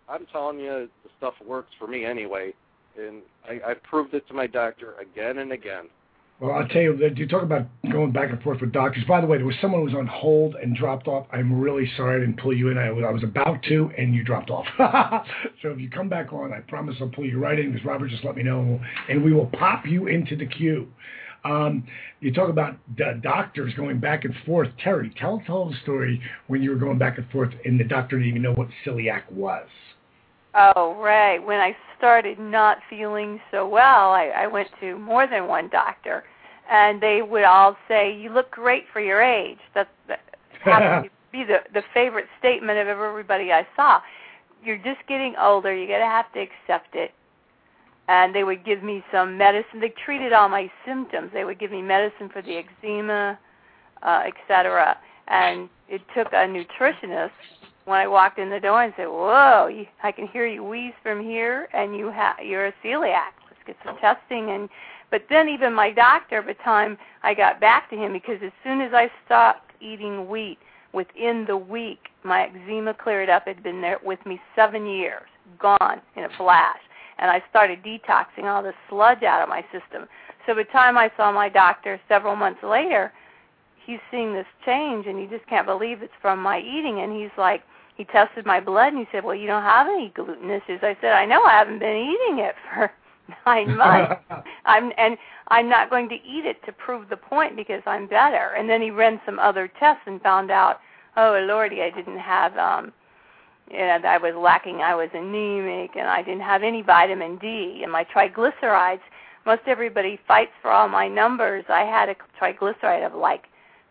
I'm telling you, the stuff works for me anyway, and I've proved it to my doctor again and again. Well, I'll tell you, you talk about going back and forth with doctors. By the way, there was someone who was on hold and dropped off. I'm really sorry I didn't pull you in. I was about to, and you dropped off. So if you come back on, I promise I'll pull you right in, because Robert just let me know, and we will pop you into the queue. You talk about doctors going back and forth. Terry, tell the story when you were going back and forth, and the doctor didn't even know what celiac was. Oh, right. When I started not feeling so well, I went to more than one doctor, and they would all say, "You look great for your age." That happened to be the favorite statement of everybody I saw. You're just getting older. You're going to have to accept it. And they would give me some medicine. They treated all my symptoms. They would give me medicine for the eczema, etc. And it took a nutritionist when I walked in the door and said, "Whoa, I can hear you wheeze from here, and you're a celiac. Let's get some testing." But then even my doctor, by the time I got back to him, because as soon as I stopped eating wheat, within the week, my eczema cleared up. It had been there with me 7 years, gone in a flash. And I started detoxing all the sludge out of my system. So by the time I saw my doctor several months later, he's seeing this change, and he just can't believe it's from my eating. And he's like, he tested my blood, and he said, "Well, you don't have any gluten issues." I said, "I know, I haven't been eating it for 9 months. I'm not going to eat it to prove the point because I'm better." And then he ran some other tests and found out, oh, Lordy, I didn't have, and I was lacking, I was anemic, and I didn't have any vitamin D. And my triglycerides, most everybody fights for all my numbers. I had a triglyceride of like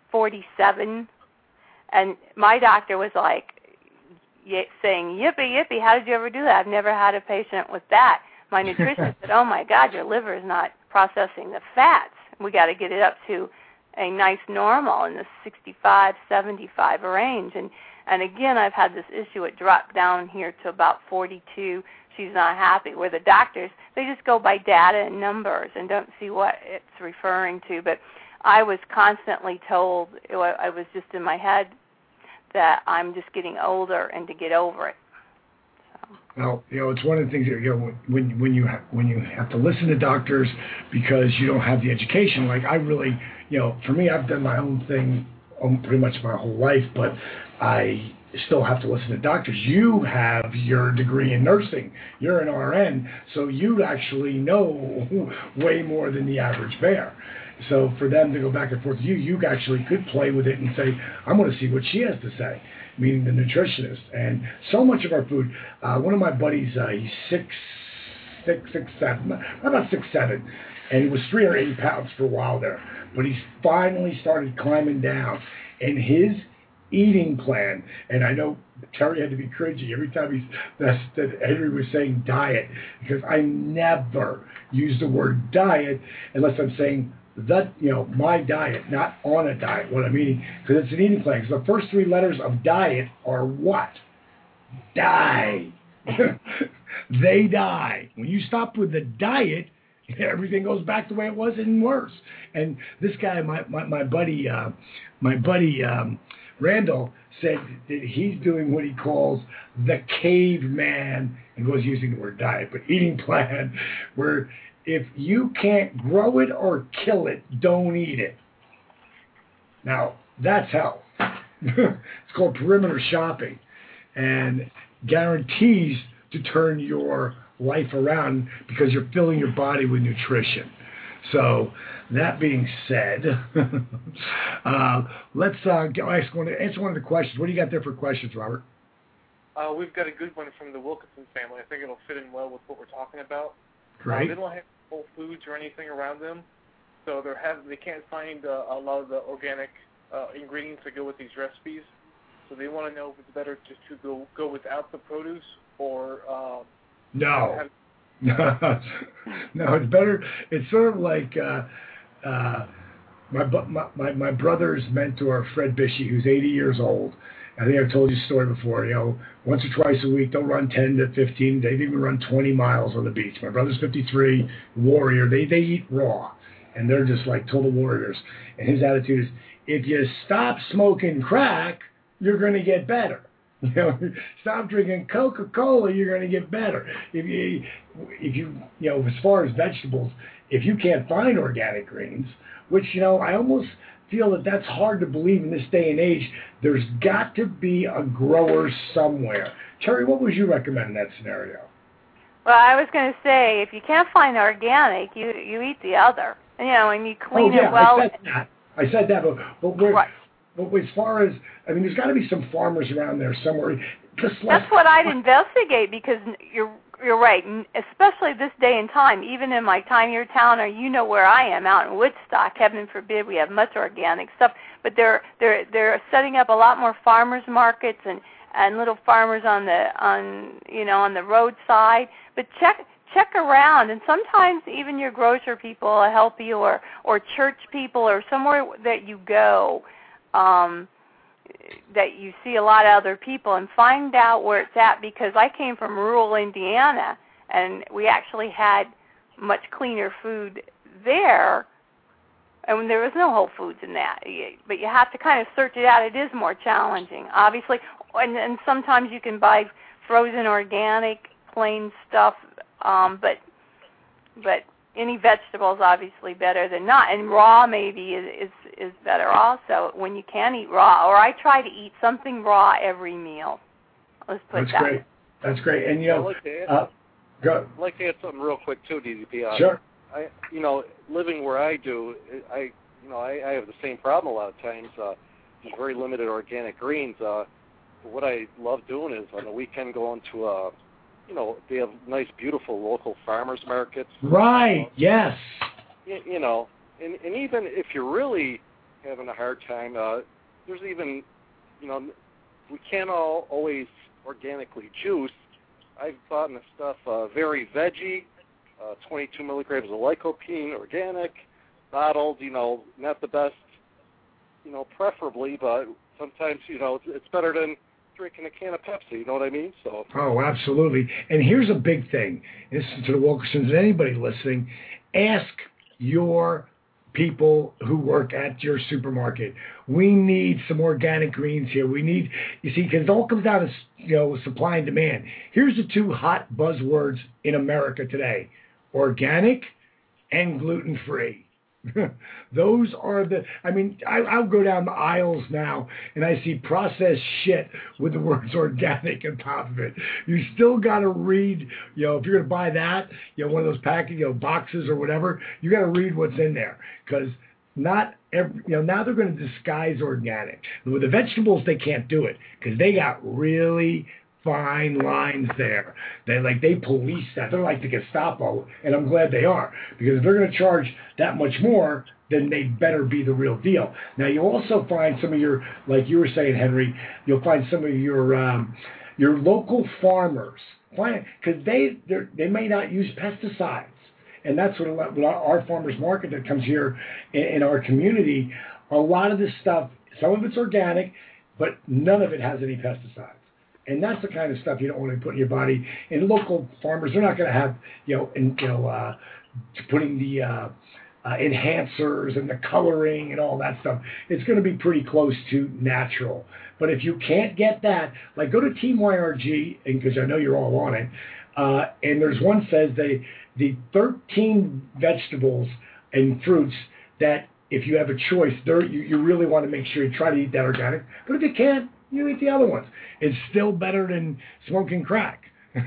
47, and my doctor was like saying, "Yippee, yippee, how did you ever do that? I've never had a patient with that." My nutritionist said, "Oh my God, your liver is not processing the fats. We got to get it up to a nice normal in the 65, 75 range." And again, I've had this issue. It dropped down here to about 42. She's not happy. Where the doctors, they just go by data and numbers and don't see what it's referring to. But I was constantly told, I was just in my head, that I'm just getting older and to get over it. Well, it's one of the things that, when you have to listen to doctors because you don't have the education. Like I really, for me, I've done my own thing pretty much my whole life, but I still have to listen to doctors. You have your degree in nursing. You're an RN, so you actually know way more than the average bear. So for them to go back and forth with you actually could play with it and say, "I'm going to see what she has to say," meaning the nutritionist. And so much of our food, one of my buddies, he's 6'7", about 6'7", and he was 380 pounds for a while there. But he's finally started climbing down. And his eating plan, and I know Terry had to be cringy every time that Henry was saying diet, because I never use the word diet unless I'm saying that, my diet, not on a diet, what I'm eating, because it's an eating plan. Because the first 3 letters of diet are what? Die. They die. When you stop with the diet, everything goes back the way it was and worse. And this guy, my buddy Randall, said that he's doing what he calls the caveman, and was using the word diet, but eating plan, where if you can't grow it or kill it, don't eat it. Now, that's health. It's called perimeter shopping, and guarantees to turn your life around because you're filling your body with nutrition. So, that being said, let's answer one of the questions. What do you got there for questions, Robert? We've got a good one from the Wilkinson family. I think it'll fit in well with what we're talking about. Great. They don't have Whole Foods or anything around them, so they can't find a lot of the organic ingredients that go with these recipes. So they want to know if it's better just to go without the produce or no. No, it's better. It's sort of like my brother's mentor, Fred Bishey, who's 80 years old. I think I've told you the story before. Once or twice a week, they'll run 10 to 15. They've even run 20 miles on the beach. My brother's 53, warrior. They eat raw, and they're just like total warriors. And his attitude is, if you stop smoking crack, you're going to get better. You know, stop drinking Coca-Cola, you're going to get better. If you as far as vegetables, if you can't find organic greens, which, I almost feel that that's hard to believe in this day and age, there's got to be a grower somewhere. Terry, what would you recommend in that scenario? Well, I was going to say, if you can't find organic, you eat the other. And you clean it well. I said that, but we're... Right. But as far as, there's got to be some farmers around there somewhere. That's what I'd investigate, because you're right, especially this day and time. Even in my tinier town, or where I am, out in Woodstock, heaven forbid we have much organic stuff. But they're setting up a lot more farmers markets and little farmers on the roadside. But check around, and sometimes even your grocer people will help you, or church people, or somewhere that you go. That you see a lot of other people, and find out where it's at, because I came from rural Indiana and we actually had much cleaner food there, and there was no Whole Foods in that. But you have to kind of search it out. It is more challenging, obviously, and sometimes you can buy frozen organic plain stuff, but any vegetables obviously better than not, and raw maybe is better also when you can eat raw. Or I try to eat something raw every meal. Let's put That's that. Great. That's great. And I'd like to add, go. I'd like to add something real quick too, DZP. Sure. Living where I do, I have the same problem a lot of times. There's very limited organic greens. But what I love doing is on the weekend going to they have nice, beautiful local farmers markets. Right. Yes. And even if you're really having a hard time, there's even, we can't always organically juice. I've bought the stuff very veggie, 22 milligrams of lycopene, organic, bottled. Not the best, preferably, but sometimes it's better than drinking a can of Pepsi, you know what I mean? So. Oh, absolutely. And here's a big thing. This is to the Wilkersons and anybody listening. Ask your people who work at your supermarket. We need some organic greens here. We need, because it all comes down to, supply and demand. Here's the two hot buzzwords in America today: organic and gluten-free. Those are I'll go down the aisles now and I see processed shit with the words organic on top of it. You still got to read, if you're going to buy that, one of those package, boxes or whatever, you got to read what's in there, because not every, now they're going to disguise organic. With the vegetables, they can't do it because they got really fine lines there. They police that. They're like the Gestapo, and I'm glad they are, because if they're going to charge that much more, then they better be the real deal. Now, you also find some of your, like you were saying, Henry, you'll find some of your local farmers, because they may not use pesticides, and that's what our farmers market that comes here in our community. A lot of this stuff, some of it's organic, but none of it has any pesticides. And that's the kind of stuff you don't want to put in your body. And local farmers, they're not going to have, putting the enhancers and the coloring and all that stuff. It's going to be pretty close to natural. But if you can't get that, go to Team YRG, because I know you're all on it, and there's one says the 13 vegetables and fruits that if you have a choice, you really want to make sure you try to eat that organic. But if you can't, you eat the other ones. It's still better than smoking crack,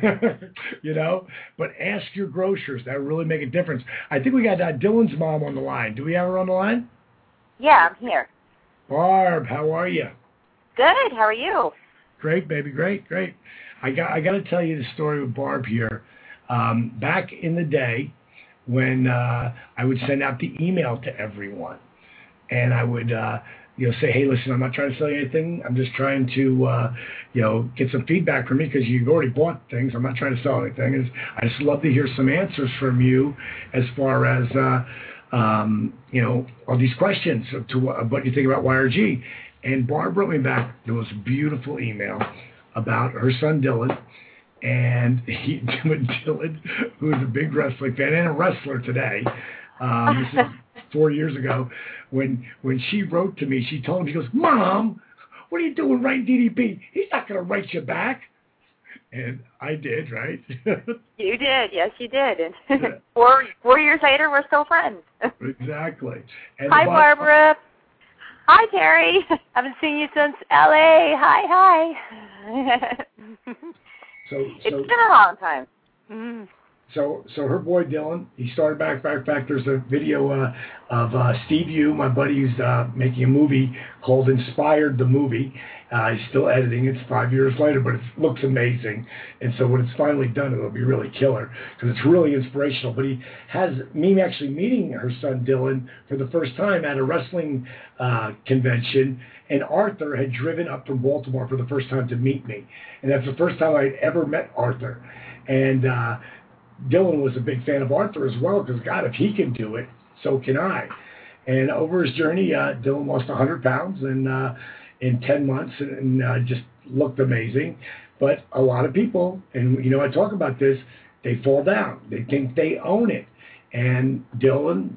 But ask your grocers. That will really make a difference. I think we got Dylan's mom on the line. Do we have her on the line? Yeah, I'm here. Barb, how are you? Good. How are you? Great, baby. Great. I got to tell you the story with Barb here. Back in the day when I would send out the email to everyone, and I would say, hey, listen, I'm not trying to sell you anything. I'm just trying to, get some feedback from you because you've already bought things. I'm not trying to sell anything. I just love to hear some answers from you as far as, all these questions to what you think about YRG. And Barb wrote me back the most beautiful email about her son Dylan. And Dylan, who is a big wrestling fan and a wrestler today, this is 4 years ago, when she wrote to me, she told him, she goes, Mom, what are you doing writing DDP? He's not going to write you back. And I did, right? You did, yes, you did. And 4 years later, we're still friends. Exactly. And hi, Barbara. Hi, Terry. Haven't seen you since L.A. Hi. It's been a long time. Mm. So her boy Dylan, he started back. There's a video of Steve Yu, my buddy, who's making a movie called Inspired the Movie. He's still editing. It's 5 years later, but it looks amazing. And so when it's finally done, it'll be really killer because it's really inspirational. But he has me actually meeting her son Dylan for the first time at a wrestling convention. And Arthur had driven up from Baltimore for the first time to meet me. And that's the first time I'd ever met Arthur. And Dylan was a big fan of Arthur as well because, God, if he can do it, so can I. And over his journey, Dylan lost 100 pounds in 10 months and just looked amazing. But a lot of people, and, I talk about this, they fall down. They think they own it. And Dylan,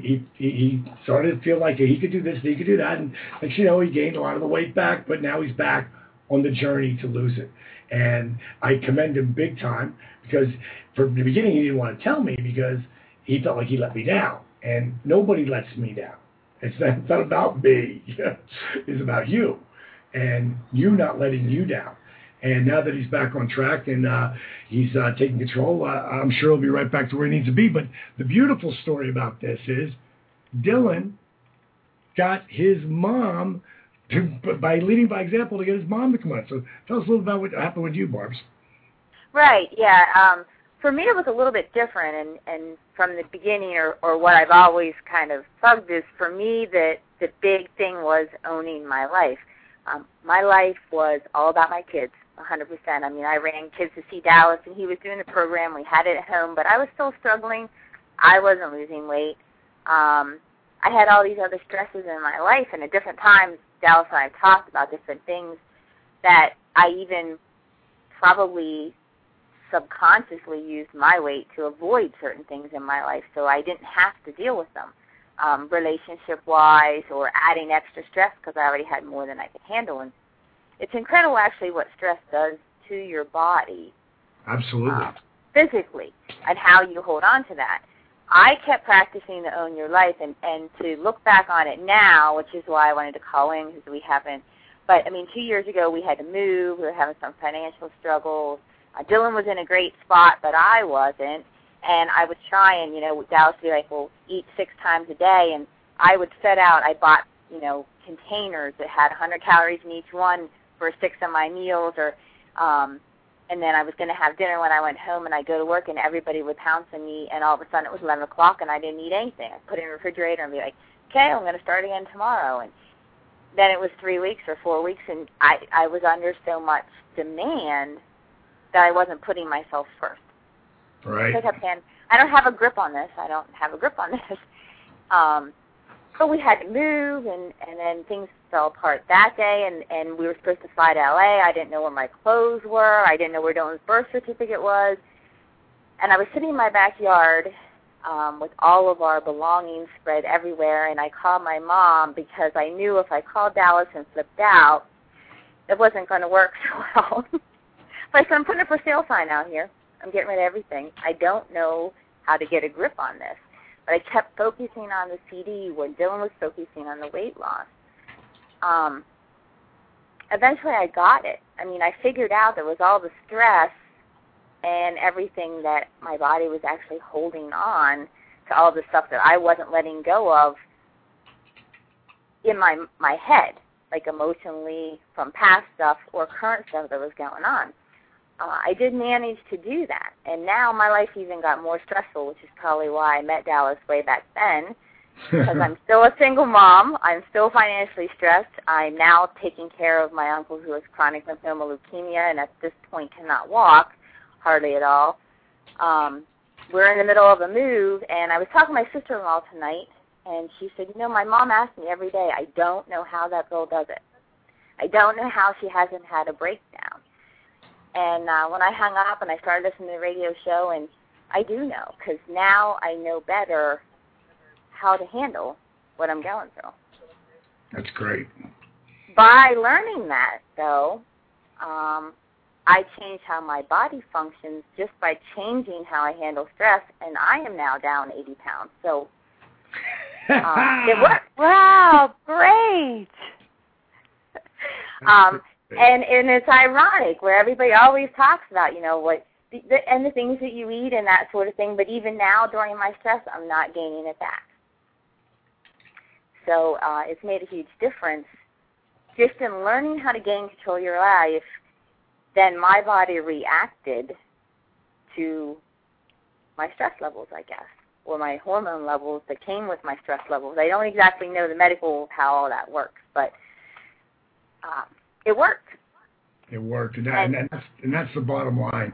he started to feel like he could do this, he could do that. And next he gained a lot of the weight back, but now he's back on the journey to lose it. And I commend him big time because from the beginning he didn't want to tell me because he felt like he let me down. And nobody lets me down. It's not about me. It's about you. And you not letting you down. And now that he's back on track and he's taking control, I'm sure he'll be right back to where he needs to be. But the beautiful story about this is Dylan got his mom, by leading by example, to get his mom to come on. So tell us a little about what happened with you, Barbs. Right, yeah. For me, it was a little bit different. And from the beginning, or what I've always kind of plugged is, for me, the big thing was owning my life. My life was all about my kids. 100%. I mean, I ran Kids to See Dallas, and he was doing the program. We had it at home, but I was still struggling. I wasn't losing weight. I had all these other stresses in my life, and at different times, Dallas and I have talked about different things that I even probably subconsciously used my weight to avoid certain things in my life, so I didn't have to deal with them, relationship-wise or adding extra stress because I already had more than I could handle. And it's incredible, actually, what stress does to your body. Absolutely. Physically, and how you hold on to that. I kept practicing to own your life, and to look back on it now, which is why I wanted to call in, because we haven't. But, 2 years ago, we had to move. We were having some financial struggles. Dylan was in a great spot, but I wasn't. And I was trying, Dallas would be like, well, eat 6 times a day. And I would set out. I bought, containers that had 100 calories in each one for 6 of my meals, and then I was going to have dinner when I went home, and I'd go to work, and everybody would pounce on me, and all of a sudden it was 11 o'clock, and I didn't eat anything. I'd put it in the refrigerator and be like, okay, I'm going to start again tomorrow. And then it was 3 weeks or 4 weeks, and I was under so much demand that I wasn't putting myself first. Right. I kept saying, I don't have a grip on this. But we had to move, and then things fell apart that day, and we were supposed to fly to L.A. I didn't know where my clothes were. I didn't know where Dylan's birth certificate was. And I was sitting in my backyard with all of our belongings spread everywhere, and I called my mom because I knew if I called Dallas and flipped out, it wasn't going to work so well. But I said, I'm putting a for sale sign out here. I'm getting rid of everything. I don't know how to get a grip on this. But I kept focusing on the CD when Dylan was focusing on the weight loss. Eventually I got it. I figured out there was all the stress and everything that my body was actually holding on to, all the stuff that I wasn't letting go of in my head, like emotionally from past stuff or current stuff that was going on. I did manage to do that, and now my life even got more stressful, which is probably why I met Dallas way back then, because I'm still a single mom. I'm still financially stressed. I'm now taking care of my uncle who has chronic lymphoma leukemia and at this point cannot walk hardly at all. We're in the middle of a move, and I was talking to my sister-in-law tonight, and she said, my mom asks me every day, I don't know how that girl does it. I don't know how she hasn't had a breakdown. And when I hung up and I started listening to the radio show, and I do know, because now I know better how to handle what I'm going through. That's great. by learning that, though, I changed how my body functions just by changing how I handle stress, and I am now down 80 pounds. So it worked. Wow, great. And it's ironic where everybody always talks about, what and the things that you eat and that sort of thing, but even now during my stress, I'm not gaining it back. So it's made a huge difference just in learning how to gain control of your life. Then my body reacted to my stress levels, I guess, or my hormone levels that came with my stress levels. I don't exactly know the medical how all that works, but it worked. It worked, and that's the bottom line.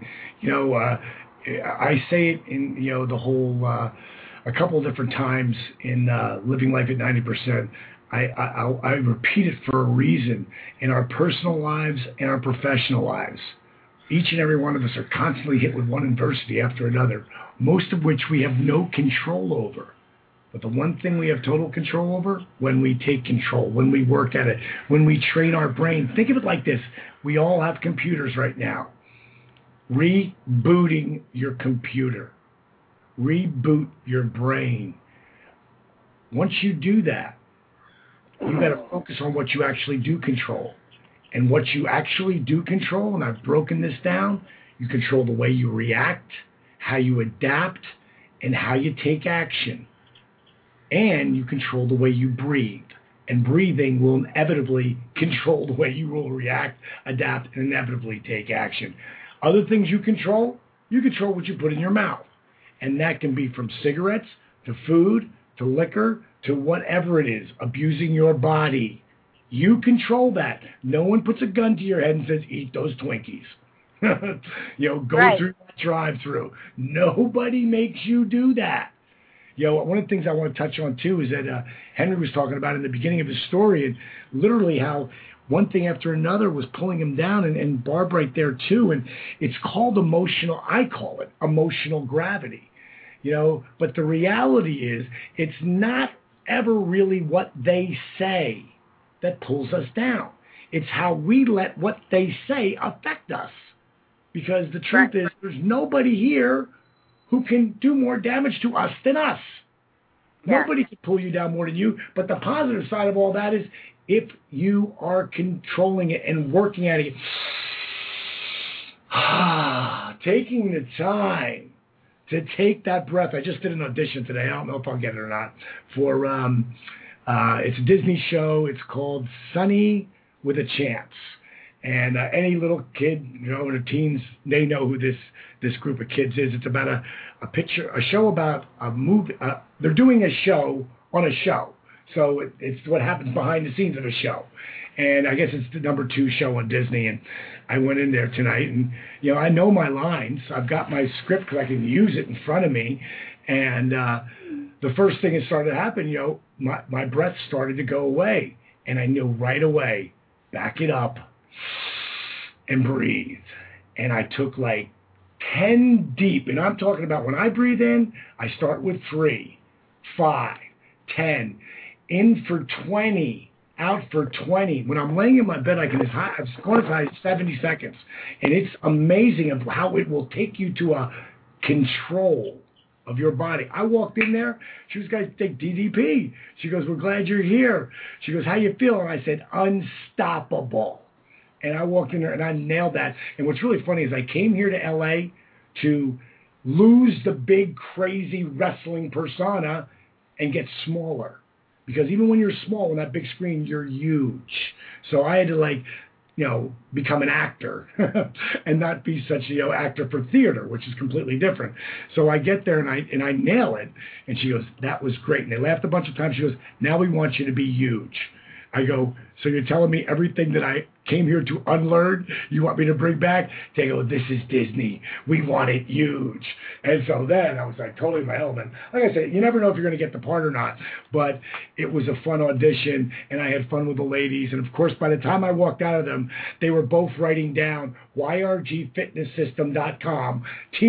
I say it in the whole a couple of different times in Living Life at 90%. I repeat it for a reason. In our personal lives and our professional lives, each and every one of us are constantly hit with one adversity after another, most of which we have no control over. But the one thing we have total control over, when we take control, when we work at it, when we train our brain. Think of it like this. We all have computers right now. Rebooting your computer. Reboot your brain. Once you do that, you got to focus on what you actually do control. And what you actually do control, and I've broken this down, you control the way you react, how you adapt, and how you take action. And you control the way you breathe. And breathing will inevitably control the way you will react, adapt, and inevitably take action. Other things you control what you put in your mouth. And that can be from cigarettes to food to liquor to whatever it is, abusing your body. You control that. No one puts a gun to your head and says, eat those Twinkies. Go right. through that drive-through. Nobody makes you do that. One of the things I want to touch on, too, is that Henry was talking about in the beginning of his story, and literally how one thing after another was pulling him down, and Barb right there, too. And it's called I call it emotional gravity. But the reality is it's not ever really what they say that pulls us down. It's how we let what they say affect us. Because the truth is there's nobody here who can do more damage to us than us. Yeah. Nobody can pull you down more than you. But the positive side of all that is if you are controlling it and working at it, taking the time to take that breath. I just did an audition today. I don't know if I'll get it or not. For it's a Disney show. It's called Sunny with a Chance. And any little kid, in their teens, they know who this group of kids is. It's about a show about a movie. They're doing a show on a show. So it's what happens behind the scenes of a show. And I guess it's the number 2 show on Disney. And I went in there tonight, and I know my lines. I've got my script because I can use it in front of me. And the first thing that started to happen, my breath started to go away, and I knew right away, back it up and breathe. And I took like 10 deep, and I'm talking about when I breathe in, I start with 3, 5, 10, in for 20. Out for 20. When I'm laying in my bed, I've gone as high as 70 seconds. And it's amazing of how it will take you to a control of your body. I walked in there. She was going to take DDP. She goes, we're glad you're here. She goes, how you feel? And I said, unstoppable. And I walked in there, and I nailed that. And what's really funny is I came here to L.A. to lose the big, crazy wrestling persona and get smaller. Because even when you're small on that big screen, you're huge. So I had to become an actor and not be such an actor for theater, which is completely different. So I get there and I nail it. And she goes, that was great. And they laughed a bunch of times. She goes, now we want you to be huge. I go, so you're telling me everything that I came here to unlearn, you want me to bring back? They go, this is Disney. We want it huge. And so then I was like totally in my element. Like I said, you never know if you're going to get the part or not. But it was a fun audition, and I had fun with the ladies. And, of course, by the time I walked out of them, they were both writing down yrgfitnesssystem.com,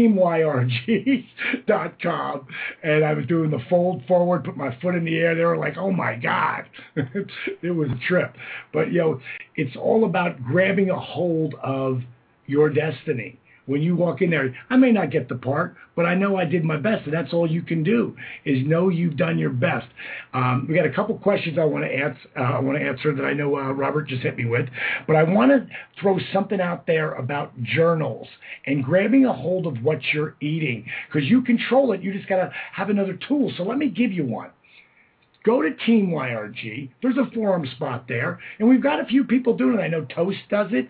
teamyrg.com. And I was doing the fold forward, put my foot in the air. They were like, oh, my God. It was a trip. But, it's all about grabbing a hold of your destiny. When you walk in there, I may not get the part, but I know I did my best, and that's all you can do is know you've done your best. We got a couple questions I want to answer that I know Robert just hit me with, but I want to throw something out there about journals and grabbing a hold of what you're eating, because you control it. You just got to have another tool. So let me give you one. Go to Team YRG. There's a forum spot there, and we've got a few people doing it. I know Toast does it.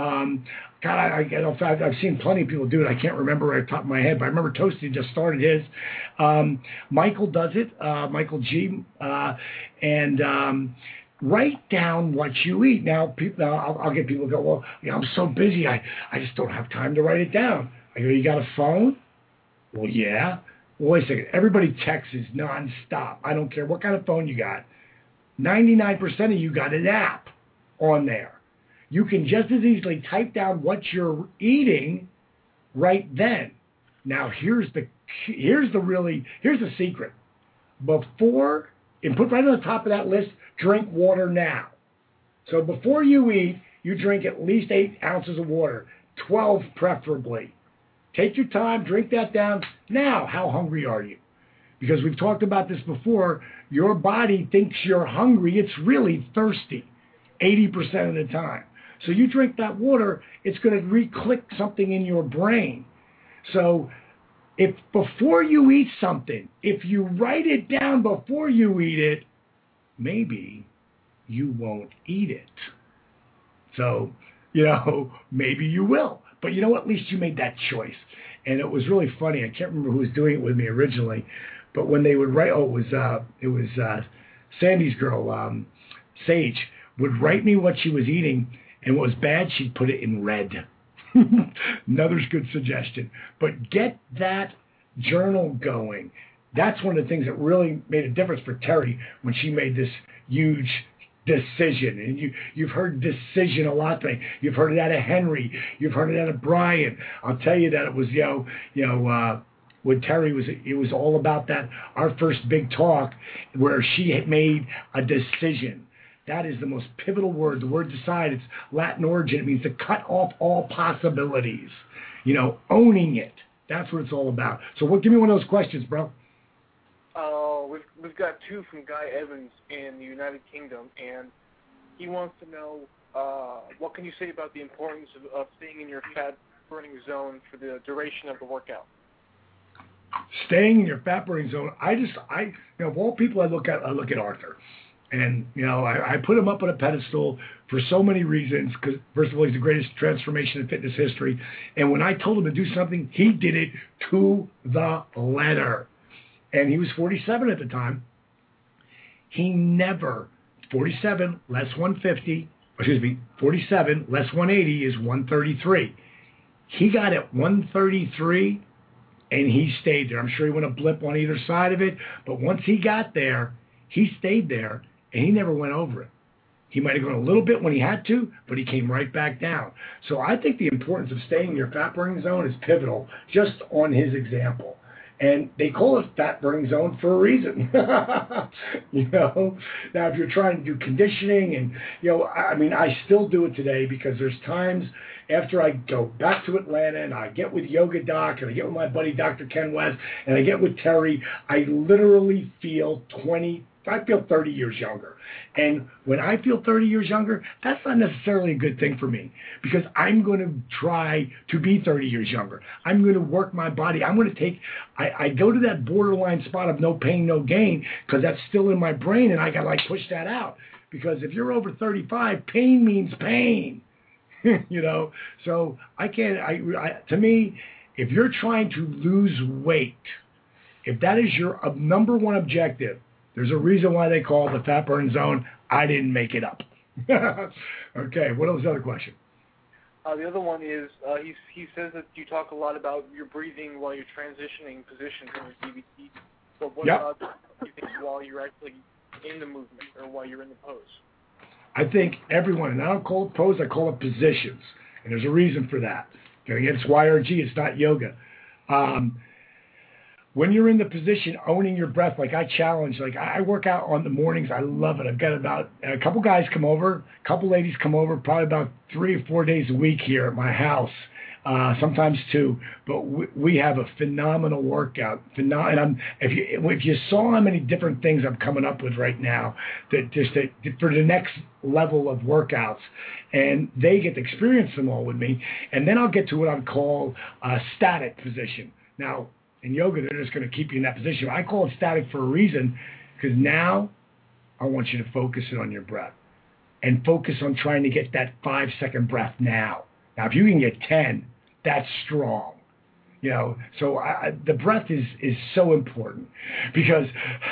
I've seen plenty of people do it. I can't remember right off the top of my head, but I remember Toasty just started his. Michael does it, Michael G. And write down what you eat. Now, I'll get people to go, well, I'm so busy, I just don't have time to write it down. I go, you got a phone? Well, yeah. Well, wait a second. Everybody texts nonstop. I don't care what kind of phone you got. 99% of you got an app on there. You can just as easily type down what you're eating right then. Now, here's the secret. Before, and put right on the top of that list, drink water now. So before you eat, you drink at least 8 ounces of water, 12 preferably. Take your time, drink that down. Now, how hungry are you? Because we've talked about this before, your body thinks you're hungry. It's really thirsty 80% of the time. So you drink that water, it's going to re-click something in your brain. So if before you eat something, if you write it down before you eat it, maybe you won't eat it. So, maybe you will. But you know what? At least you made that choice. And it was really funny. I can't remember who was doing it with me originally. But when they would write, it was Sandy's girl, Sage, would write me what she was eating. And what was bad, she'd put it in red. Another good suggestion. But get that journal going. That's one of the things that really made a difference for Terry when she made this huge decision. And you've heard decision a lot today. You've heard it out of Henry. You've heard it out of Brian. I'll tell you that it was, with Terry, it was all about that, our first big talk where she had made a decision. That is the most pivotal word. The word decide, it's Latin origin. It means to cut off all possibilities. Owning it. That's what it's all about. So give me one of those questions, bro. We've got 2 from Guy Evans in the United Kingdom, and he wants to know what can you say about the importance of staying in your fat burning zone for the duration of the workout? Staying in your fat burning zone. Of all people I look at Arthur. And, I put him up on a pedestal for so many reasons, because, first of all, he's the greatest transformation in fitness history. And when I told him to do something, he did it to the letter. And he was 47 at the time. He never, 47 less 150, 47 less 180 is 133. He got at 133, and he stayed there. I'm sure he went a blip on either side of it, but once he got there, he stayed there. And he never went over it. He might have gone a little bit when he had to, but he came right back down. So I think the importance of staying in your fat burning zone is pivotal, just on his example. And they call it fat burning zone for a reason. Now, if you're trying to do conditioning and, I still do it today because there's times after I go back to Atlanta and I get with Yoga Doc and I get with my buddy Dr. Ken West and I get with Terry, I literally feel 30 years younger. And when I feel 30 years younger, that's not necessarily a good thing for me, because I'm going to try to be 30 years younger. I'm going to work my body. I'm going to I go to that borderline spot of no pain, no gain, because that's still in my brain, and I got to push that out. Because if you're over 35, pain means pain. So I can't, to me, if you're trying to lose weight, if that is your number one objective, there's a reason why they call it the fat burn zone. I didn't make it up. Okay, what was the other question? The other one is he says that you talk a lot about your breathing while you're transitioning positions in your DVT. But what about breathing while you're actually in the movement or while you're in the pose? I think everyone, and I don't call it pose, I call it positions. And there's a reason for that. Okay, it's YRG, it's not yoga. when you're in the position owning your breath, like I challenge, like I work out on the mornings. I love it. I've got about a couple guys come over, a couple ladies come over, probably about 3 or 4 days a week here at my house. Sometimes 2, but we have a phenomenal workout. And if you saw how many different things I'm coming up with right now, for the next level of workouts, and they get to experience them all with me, and then I'll get to what I call a static position. Now, in yoga, they're just going to keep you in that position. I call it static for a reason, because now I want you to focus it on your breath and focus on trying to get that 5-second breath now. Now, if you can get 10, that's strong. You know, so the breath is so important, because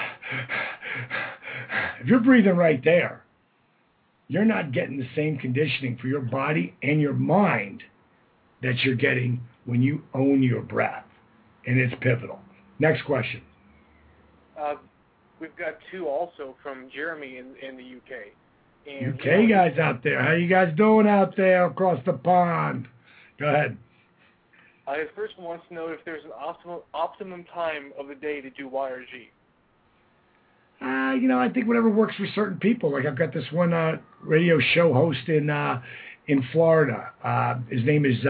if you're breathing right there, you're not getting the same conditioning for your body and your mind that you're getting when you own your breath, and it's pivotal. Next question. We've got 2 also from Jeremy in the UK. And UK guys out there, how you guys doing out there across the pond? Go ahead. His first one wants to know if there's an optimum time of the day to do YRG. You know, I think whatever works for certain people. Like I've got this one radio show host in Florida. His name is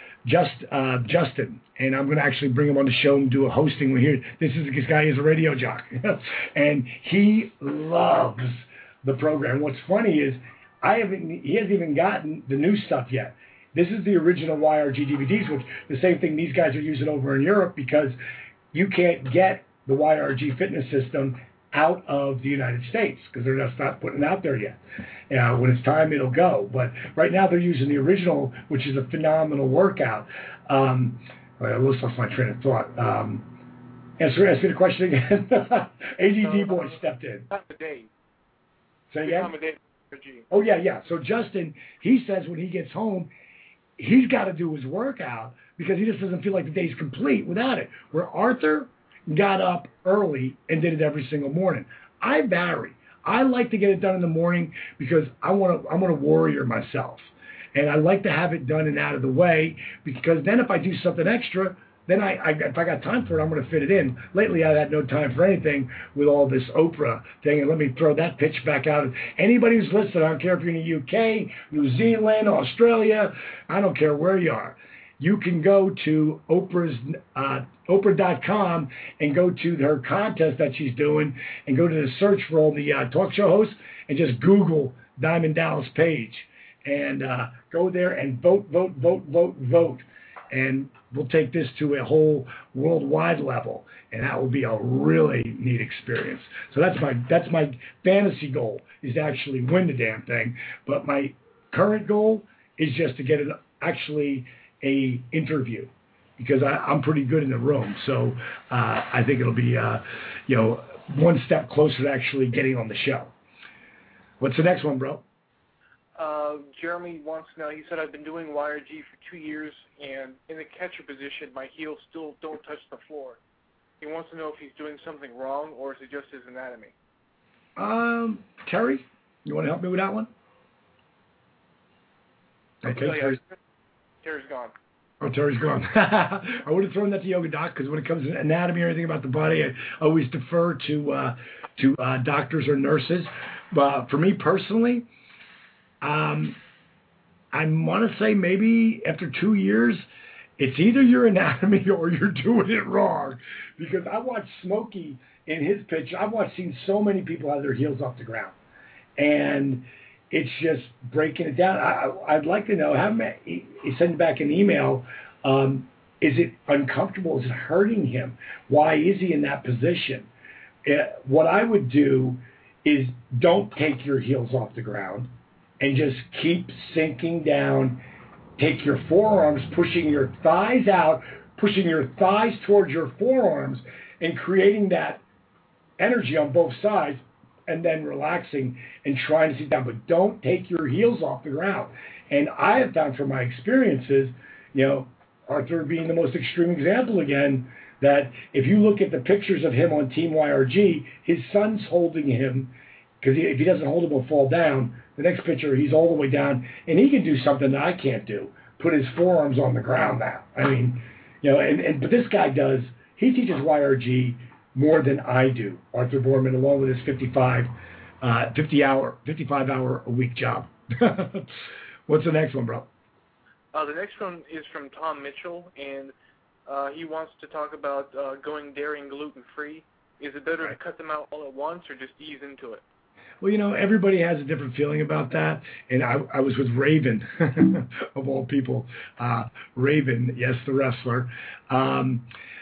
Justin, and I'm going to actually bring him on the show and do a hosting here. This guy is a radio jock, and he loves the program. What's funny is he hasn't even gotten the new stuff yet. This is the original YRG DVDs, which the same thing these guys are using over in Europe, because you can't get the YRG fitness system out of the United States because they're just not putting it out there yet. When it's time, it'll go. But right now they're using the original, which is a phenomenal workout. I lost my train of thought. Ask me the question again. ADD boy stepped in. Time of day. Say again? Time of day. Oh, yeah. So Justin, he says when he gets home, he's got to do his workout because he just doesn't feel like the day's complete without it. Where Arthur got up early and did it every single morning. I vary. I like to get it done in the morning because I'm a warrior myself. And I like to have it done and out of the way, because then if I do something extra, then if I got time for it, I'm going to fit it in. Lately, I've had no time for anything with all this Oprah thing, and let me throw that pitch back out. Anybody who's listening, I don't care if you're in the UK, New Zealand, Australia, I don't care where you are. You can go to Oprah.com and go to her contest that she's doing, and go to the search for all the talk show hosts, and just Google Diamond Dallas Page, and go there and vote. And we'll take this to a whole worldwide level, and that will be a really neat experience. So that's my fantasy goal, is to actually win the damn thing. But my current goal is just to get actually a interview, because I'm pretty good in the room. So I think it'll be one step closer to actually getting on the show. What's the next one, bro? Jeremy wants to know, he said, I've been doing YRG for 2 years, and in the catcher position, my heels still don't touch the floor. He wants to know if he's doing something wrong, or is it just his anatomy? Terry, you want to help me with that one? Okay, Terry's gone. Oh, Terry's gone. I would have thrown that to Yoga Doc, because when it comes to anatomy or anything about the body, I always defer to doctors or nurses. But for me personally, I want to say maybe after 2 years, it's either your anatomy or you're doing it wrong. Because I watched Smokey in his pitch. I've seen so many people have their heels off the ground, and it's just breaking it down. I'd like to know, he sent back an email. Is it uncomfortable? Is it hurting him? Why is he in that position? What I would do is don't take your heels off the ground, and just keep sinking down. Take your forearms, pushing your thighs out, pushing your thighs towards your forearms, and creating that energy on both sides, and then relaxing and trying to sit down. But don't take your heels off the ground. And I have found from my experiences, Arthur being the most extreme example again, that if you look at the pictures of him on Team YRG, his son's holding him, because if he doesn't hold him, he'll fall down. The next picture, he's all the way down, and he can do something that I can't do, put his forearms on the ground now. I mean, but this guy does, He teaches YRG more than I do, Arthur Borman, along with his 55-hour a week job. What's the next one, bro? The next one is from Tom Mitchell, and he wants to talk about going dairy and gluten-free. Is it better to cut them out all at once or just ease into it? Well, everybody has a different feeling about that. And I was with Raven, of all people. Raven, yes, the wrestler. And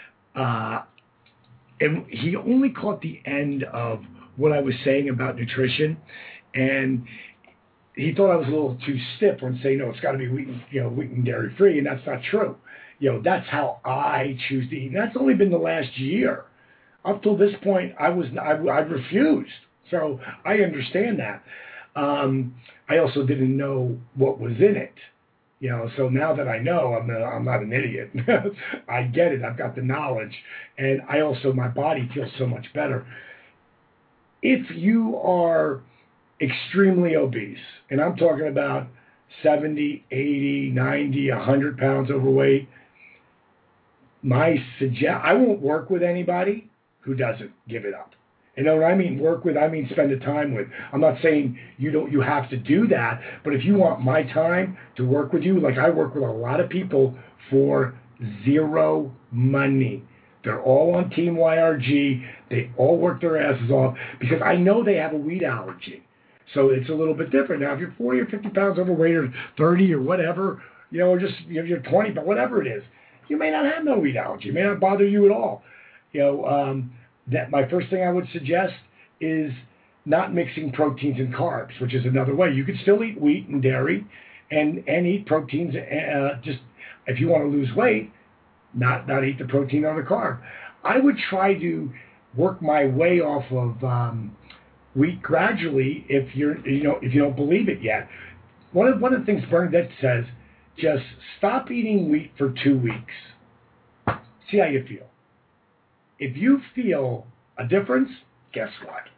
he only caught the end of what I was saying about nutrition. And he thought I was a little too stiff when saying, no, it's got to be wheat and dairy free. And that's not true. That's how I choose to eat. And that's only been the last year. Up till this point, I refused. So I understand that. I also didn't know what was in it. So now that I know, I'm not an idiot. I get it. I've got the knowledge. And my body feels so much better. If you are extremely obese, and I'm talking about 70, 80, 90, 100 pounds overweight, I won't work with anybody who doesn't give it up. And when I mean work with, I mean spend the time with. I'm not saying you have to do that, but if you want my time to work with you, like I work with a lot of people for zero money. They're all on Team YRG. They all work their asses off because I know they have a wheat allergy. So it's a little bit different. Now, if you're 40 or 50 pounds overweight or 30 or whatever, or just you're 20, but whatever it is, you may not have no wheat allergy. It may not bother you at all. That my first thing I would suggest is not mixing proteins and carbs, which is another way. You could still eat wheat and dairy and eat proteins. Just if you want to lose weight, not eat the protein or the carb. I would try to work my way off of wheat gradually if if you don't believe it yet. One of the things Bernadette says, just stop eating wheat for 2 weeks. See how you feel. If you feel a difference, guess what?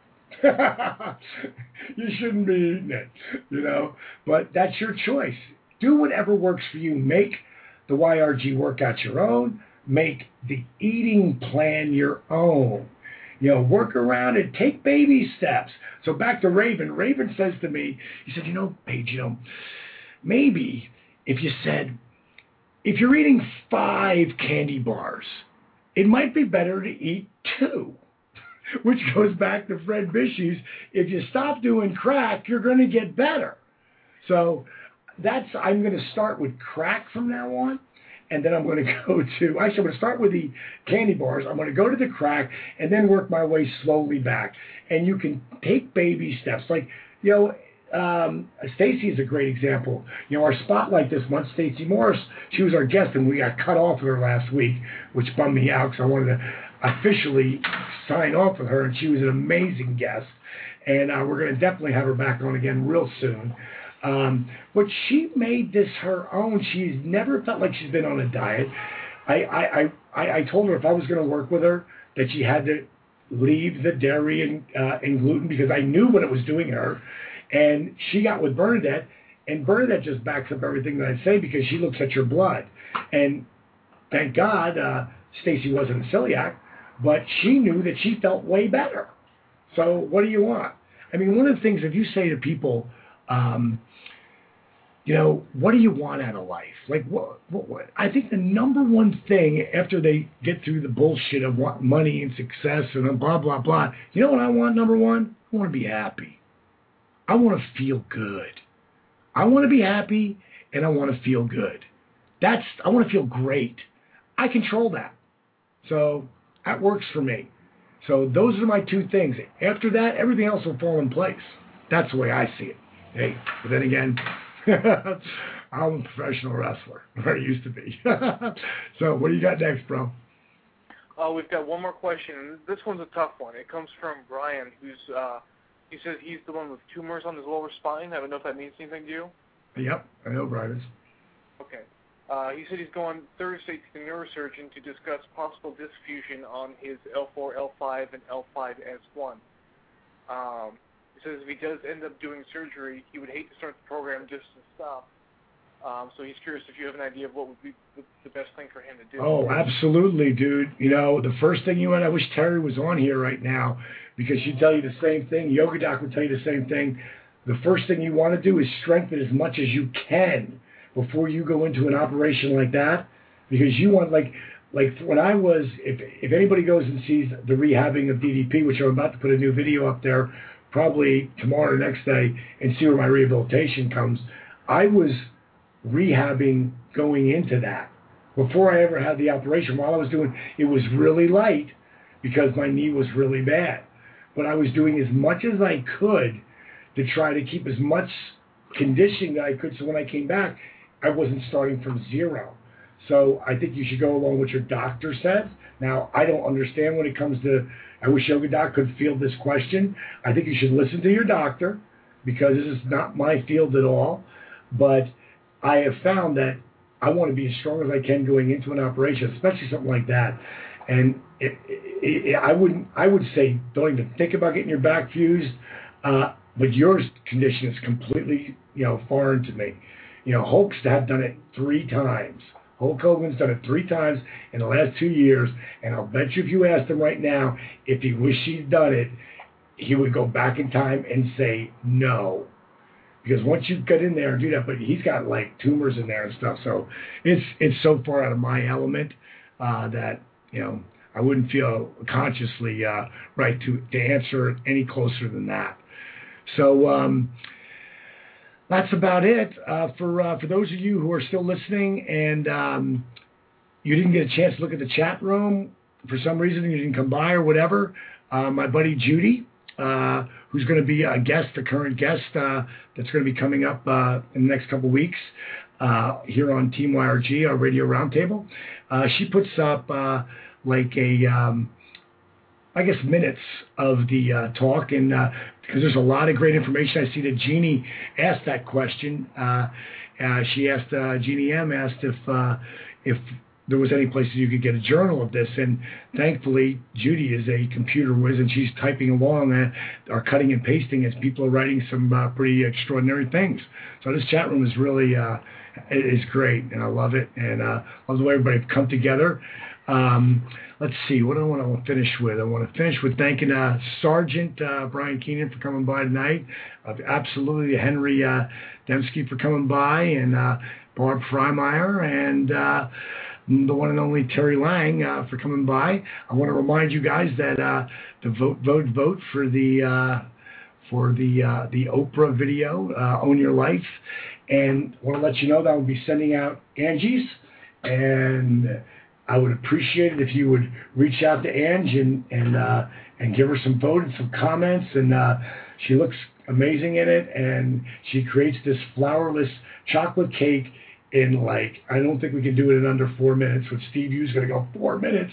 You shouldn't be eating it, But that's your choice. Do whatever works for you. Make the YRG workout your own. Make the eating plan your own. Work around it. Take baby steps. So back to Raven. Raven says to me, he said, Paige, maybe if you said, if you're eating 5 candy bars, it might be better to eat 2, which goes back to Fred Bishy's. If you stop doing crack, you're going to get better. So I'm going to start with crack from now on, and then I'm going to go to, actually I'm going to start with the candy bars. I'm going to go to the crack and then work my way slowly back. And you can take baby steps. Like, Stacy is a great example. Our spotlight this month, Stacy Morris, she was our guest, and we got cut off with her last week, which bummed me out because I wanted to officially sign off with her, and she was an amazing guest. And we're going to definitely have her back on again real soon. But she made this her own. She's never felt like she's been on a diet. I told her if I was going to work with her that she had to leave the dairy and gluten because I knew what it was doing to her. And she got with Bernadette, and Bernadette just backs up everything that I say because she looks at your blood. And thank God Stacy wasn't a celiac, but she knew that she felt way better. So what do you want? I mean, one of the things, if you say to people, what do you want out of life? Like, what? I think the number one thing after they get through the bullshit of want money and success and blah, blah, blah, you know what I want, number one? I want to be happy. I want to feel good. I want to be happy, and I want to feel good. I want to feel great. I control that. So that works for me. So those are my 2 things. After that, everything else will fall in place. That's the way I see it. Hey, but then again, I'm a professional wrestler, or I used to be. So what do you got next, bro? We've got one more question. This one's a tough one. It comes from Brian, who's he says he's the one with tumors on his lower spine. I don't know if that means anything to you. Yep, I know Brian is. Okay. He said he's going Thursday to the neurosurgeon to discuss possible disc fusion on his L4, L5, and L5S1. He says if he does end up doing surgery, he would hate to start the program just to stop. So he's curious if you have an idea of what would be the best thing for him to do. Oh, absolutely, dude. You know, the first thing you want, I wish Terry was on here right now, because she'd tell you the same thing. Yoga Doc would tell you the same thing. The first thing you want to do is strengthen as much as you can before you go into an operation like that, because you want, like when I was, if anybody goes and sees the rehabbing of DDP, which I'm about to put a new video up there probably tomorrow or next day, and see where my rehabilitation comes, I was rehabbing going into that. Before I ever had the operation, while I was doing, it was really light because my knee was really bad. But I was doing as much as I could to try to keep as much conditioning that I could, so when I came back, I wasn't starting from zero. So I think you should go along with what your doctor says. Now, I don't understand when it comes to, I wish Yoga Doc could field this question. I think you should listen to your doctor, because this is not my field at all. But I have found that I want to be as strong as I can going into an operation, especially something like that. And I would say don't even think about getting your back fused. But your condition is completely, foreign to me. Hulk's have done it 3 times. Hulk Hogan's done it 3 times in the last 2 years, and I'll bet you if you asked him right now if he wished he'd done it, he would go back in time and say no. Because once you get in there and do that, but he's got like tumors in there and stuff, so it's so far out of my element that I wouldn't feel consciously right to answer it any closer than that. So that's about it for those of you who are still listening and you didn't get a chance to look at the chat room for some reason, you didn't come by or whatever. My buddy Judy, who's going to be a guest, a current guest that's going to be coming up in the next couple of weeks here on Team YRG, our radio roundtable. She puts up like a, I guess, minutes of the talk, and because there's a lot of great information. I see that Jeannie asked that question. She asked, Jeannie M asked if there was any places you could get a journal of this, and thankfully Judy is a computer whiz and she's typing along or cutting and pasting as people are writing some pretty extraordinary things. So this chat room is really is great, and I love it, and love the way everybody come together. Let's see, what do I want to finish with? I want to finish with thanking Sergeant Brian Keenan for coming by tonight. Absolutely Henry Dembski for coming by, and Barb Freimeyer, and the one and only Terry Lang for coming by. I want to remind you guys that to vote for the Oprah video, Own Your Life, and I want to let you know that I'll be sending out Angie's, and I would appreciate it if you would reach out to Ange and give her some vote and some comments. And she looks amazing in it, and she creates this flourless chocolate cake in I don't think we can do it in under 4 minutes. With Steve Hughes going to go 4 minutes.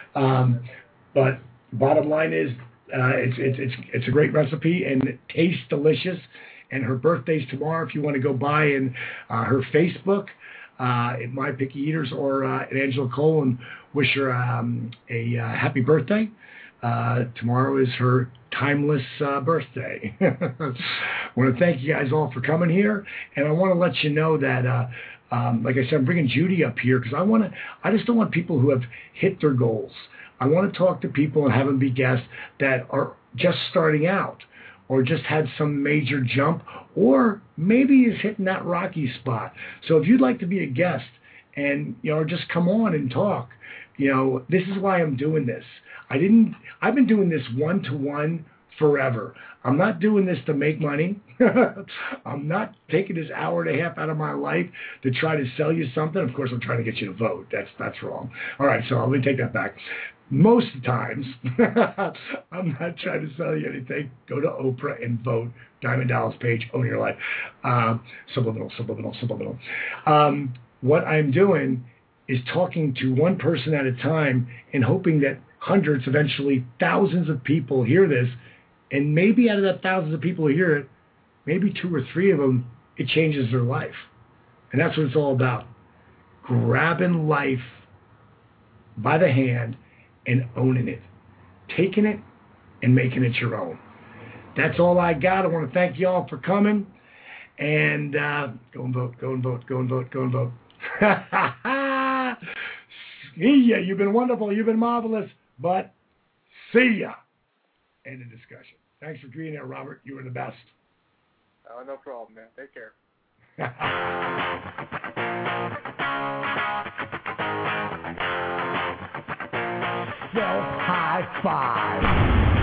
But bottom line is, it's a great recipe and it tastes delicious. And her birthday's tomorrow. If you want to go by and her Facebook. At My Picky Eaters or at Angela Cole and wish her a happy birthday. Tomorrow is her timeless birthday. I want to thank you guys all for coming here, and I want to let you know that, like I said, I'm bringing Judy up here because I just don't want people who have hit their goals. I want to talk to people and have them be guests that are just starting out, or just had some major jump, or maybe is hitting that rocky spot. So if you'd like to be a guest and, just come on and talk, this is why I'm doing this. I've been doing this one-to-one forever. I'm not doing this to make money. I'm not taking this hour and a half out of my life to try to sell you something. Of course, I'm trying to get you to vote. That's wrong. All right, so let me take that back. Most of the times, I'm not trying to sell you anything. Go to Oprah and vote. Diamond Dallas Page, Own Your Life. Subliminal. What I'm doing is talking to one person at a time and hoping that hundreds, eventually thousands of people hear this. And maybe out of that thousands of people who hear it, maybe 2 or 3 of them, it changes their life. And that's what it's all about. Grabbing life by the hand and owning it, taking it and making it your own. That's all I got. I want to thank you all for coming, And go and vote, go and vote, go and vote, go and vote. See ya. You've been wonderful. You've been marvelous. But see ya. End of discussion. Thanks for being there, Robert. You were the best. No problem, man. Take care. Self high five.